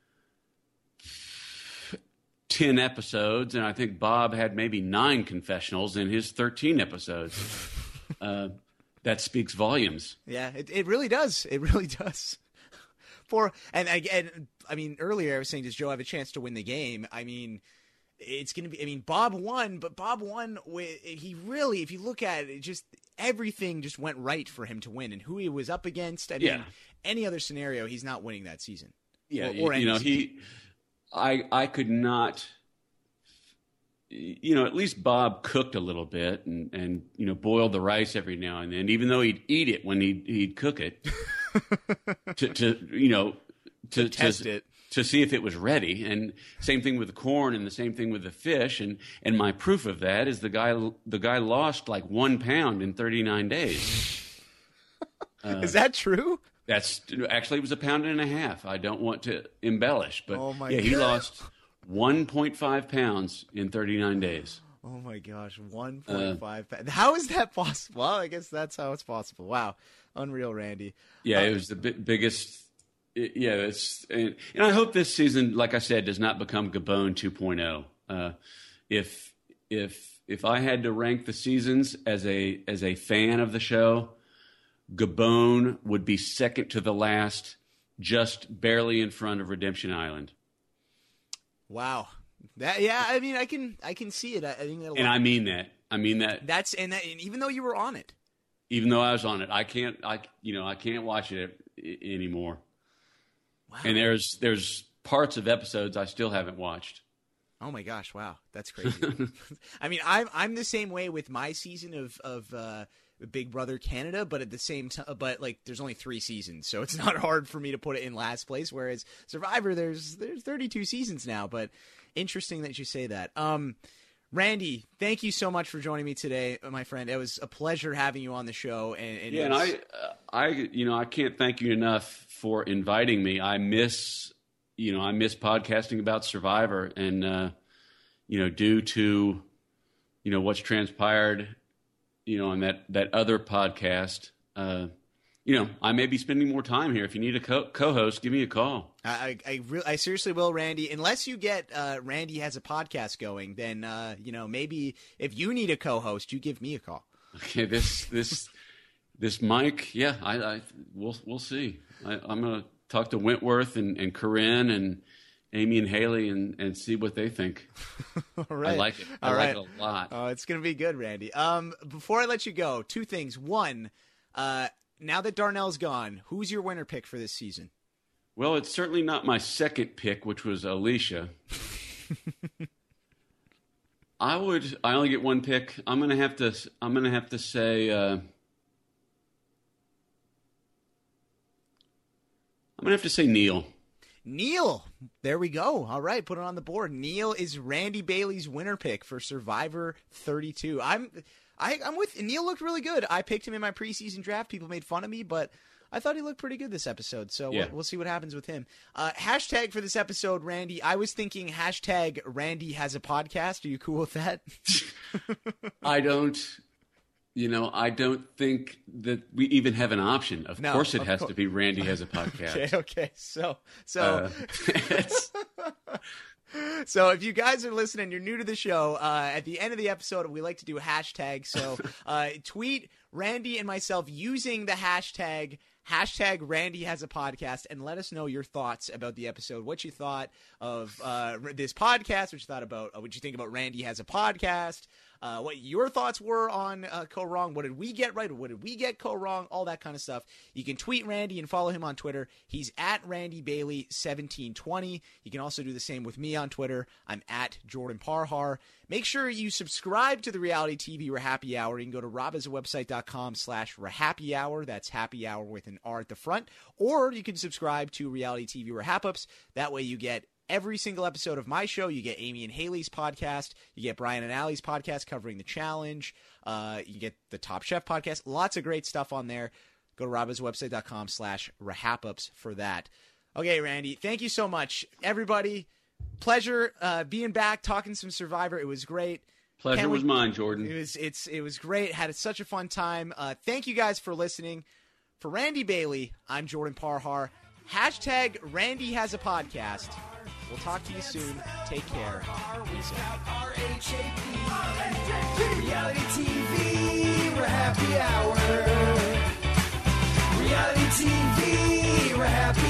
ten episodes. And I think Bob had maybe nine confessionals in his thirteen episodes. Uh, that speaks volumes. Yeah, it, it really does. It really does. For and again, I mean, earlier I was saying, does Joe have a chance to win the game? I mean, it's going to be, I mean, Bob won, but Bob won with, he really, if you look at it, just everything just went right for him to win, and who he was up against. I mean, Yeah. any other scenario, he's not winning that season. Yeah, Or- or you know, any he, I, I could not, you know, at least Bob cooked a little bit and, and, you know, boiled the rice every now and then, even though he'd eat it when he'd, he'd cook it to, to, you know, to, To test to, it. to see if it was ready. And same thing with the corn and the same thing with the fish. And, and my proof of that is the guy, the guy lost like one pound in thirty-nine days. Uh, Is that true? That's actually, it was a pound and a half. I don't want to embellish, but Oh, my yeah, he God. lost one point five pounds in thirty-nine days. Oh my gosh, one point five. Uh, how is that possible? Well, I guess that's how it's possible. Wow, unreal, Randy. Yeah, Uh, it was the bi- biggest. It, yeah, it's and, and I hope this season, like I said, does not become Gabon two point oh. Uh, if if if I had to rank the seasons as a as a fan of the show, Gabon would be second to the last, just barely in front of Redemption Island. Wow. That yeah, I mean, I can I can see it. I, I think that'll, And I mean that. I mean that. that's and, that, and even though you were on it. Even though I was on it, I can't. I you know I can't watch it I- anymore. Wow. And there's there's parts of episodes I still haven't watched. Oh my gosh, wow, that's crazy. I mean, I'm I'm the same way with my season of of uh, Big Brother Canada, but at the same time, but like there's only three seasons, so it's not hard for me to put it in last place. Whereas Survivor, there's there's thirty-two seasons now. But interesting that you say that. Um, Randy, thank you so much for joining me today, my friend. It was a pleasure having you on the show. And, and Yeah, it and was- I uh, I you know I can't thank you enough for inviting me. I miss you know I miss podcasting about Survivor, and uh, you know due to you know what's transpired, you know on that that other podcast. Uh, You know, I may be spending more time here. If you need a co- co-host, give me a call. I I, I, re- I seriously will, Randy. Unless you get uh, Randy has a podcast going, then uh, you know maybe if you need a co-host, you give me a call. Okay, this this this Mike, yeah, I, I we'll we'll see. I, I'm gonna talk to Wentworth and, and Corinne and Amy and Haley and, and see what they think. All right. I like it. I All like right. it a lot. Oh, it's gonna be good, Randy. Um, before I let you go, two things. One, uh, now that Darnell's gone, who's your winner pick for this season? Well, it's certainly not my second pick, which was Alicia. I would. I only get one pick. I'm gonna have to. I'm gonna have to say. Uh, I'm gonna have to say Neil. Neil. There we go. All right, put it on the board. Neil is Randy Bailey's winner pick for Survivor thirty-two. I'm. I, I'm with Neil. Looked really good. I picked him in my preseason draft. People made fun of me, but I thought he looked pretty good this episode. So yeah. we'll, we'll see what happens with him. Uh, hashtag for this episode, Randy. I was thinking hashtag Randy has a podcast. Are you cool with that? I don't. You know, I don't think that we even have an option. Of No, course, it of has co- to be Randy has a podcast. Okay. Okay. So so. Uh, it's- So if you guys are listening, you're new to the show, uh, at the end of the episode, we like to do hashtags. So uh, tweet Randy and myself using the hashtag, hashtag Randy has a podcast, and let us know your thoughts about the episode, what you thought of uh, this podcast, what you thought about, uh, what you think about Randy has a podcast, uh, what your thoughts were on uh, Co Wrong, what did we get right, or what did we get Co Wrong, all that kind of stuff. You can tweet Randy and follow him on Twitter. He's at Randy Bailey seventeen twenty. You can also do the same with me on Twitter. I'm at Jordan Parhar. Make sure you subscribe to the Reality T V Rehappy Hour. You can go to robhasawebsite.com slash Rehappy Hour. That's happy hour with an R at the front. Or you can subscribe to Reality T V Rehapups. That way you get every single episode of my show. You get Amy and Haley's podcast. You get Brian and Allie's podcast covering the challenge. Uh, you get the Top Chef podcast. Lots of great stuff on there. Go to robhasawebsite.com slash Rehapups for that. Okay, Randy, thank you so much. Everybody, pleasure uh, being back, talking some Survivor. It was great. Pleasure Can't was wait- mine, Jordan. It was it's it was great. Had such a fun time. Uh, thank you guys for listening. For Randy Bailey, I'm Jordan Parhar. Hashtag Randy has a podcast. We'll talk to you soon. Take care. Peace out. R H A P. Reality T V, we're happy hour. Reality T V, we're happy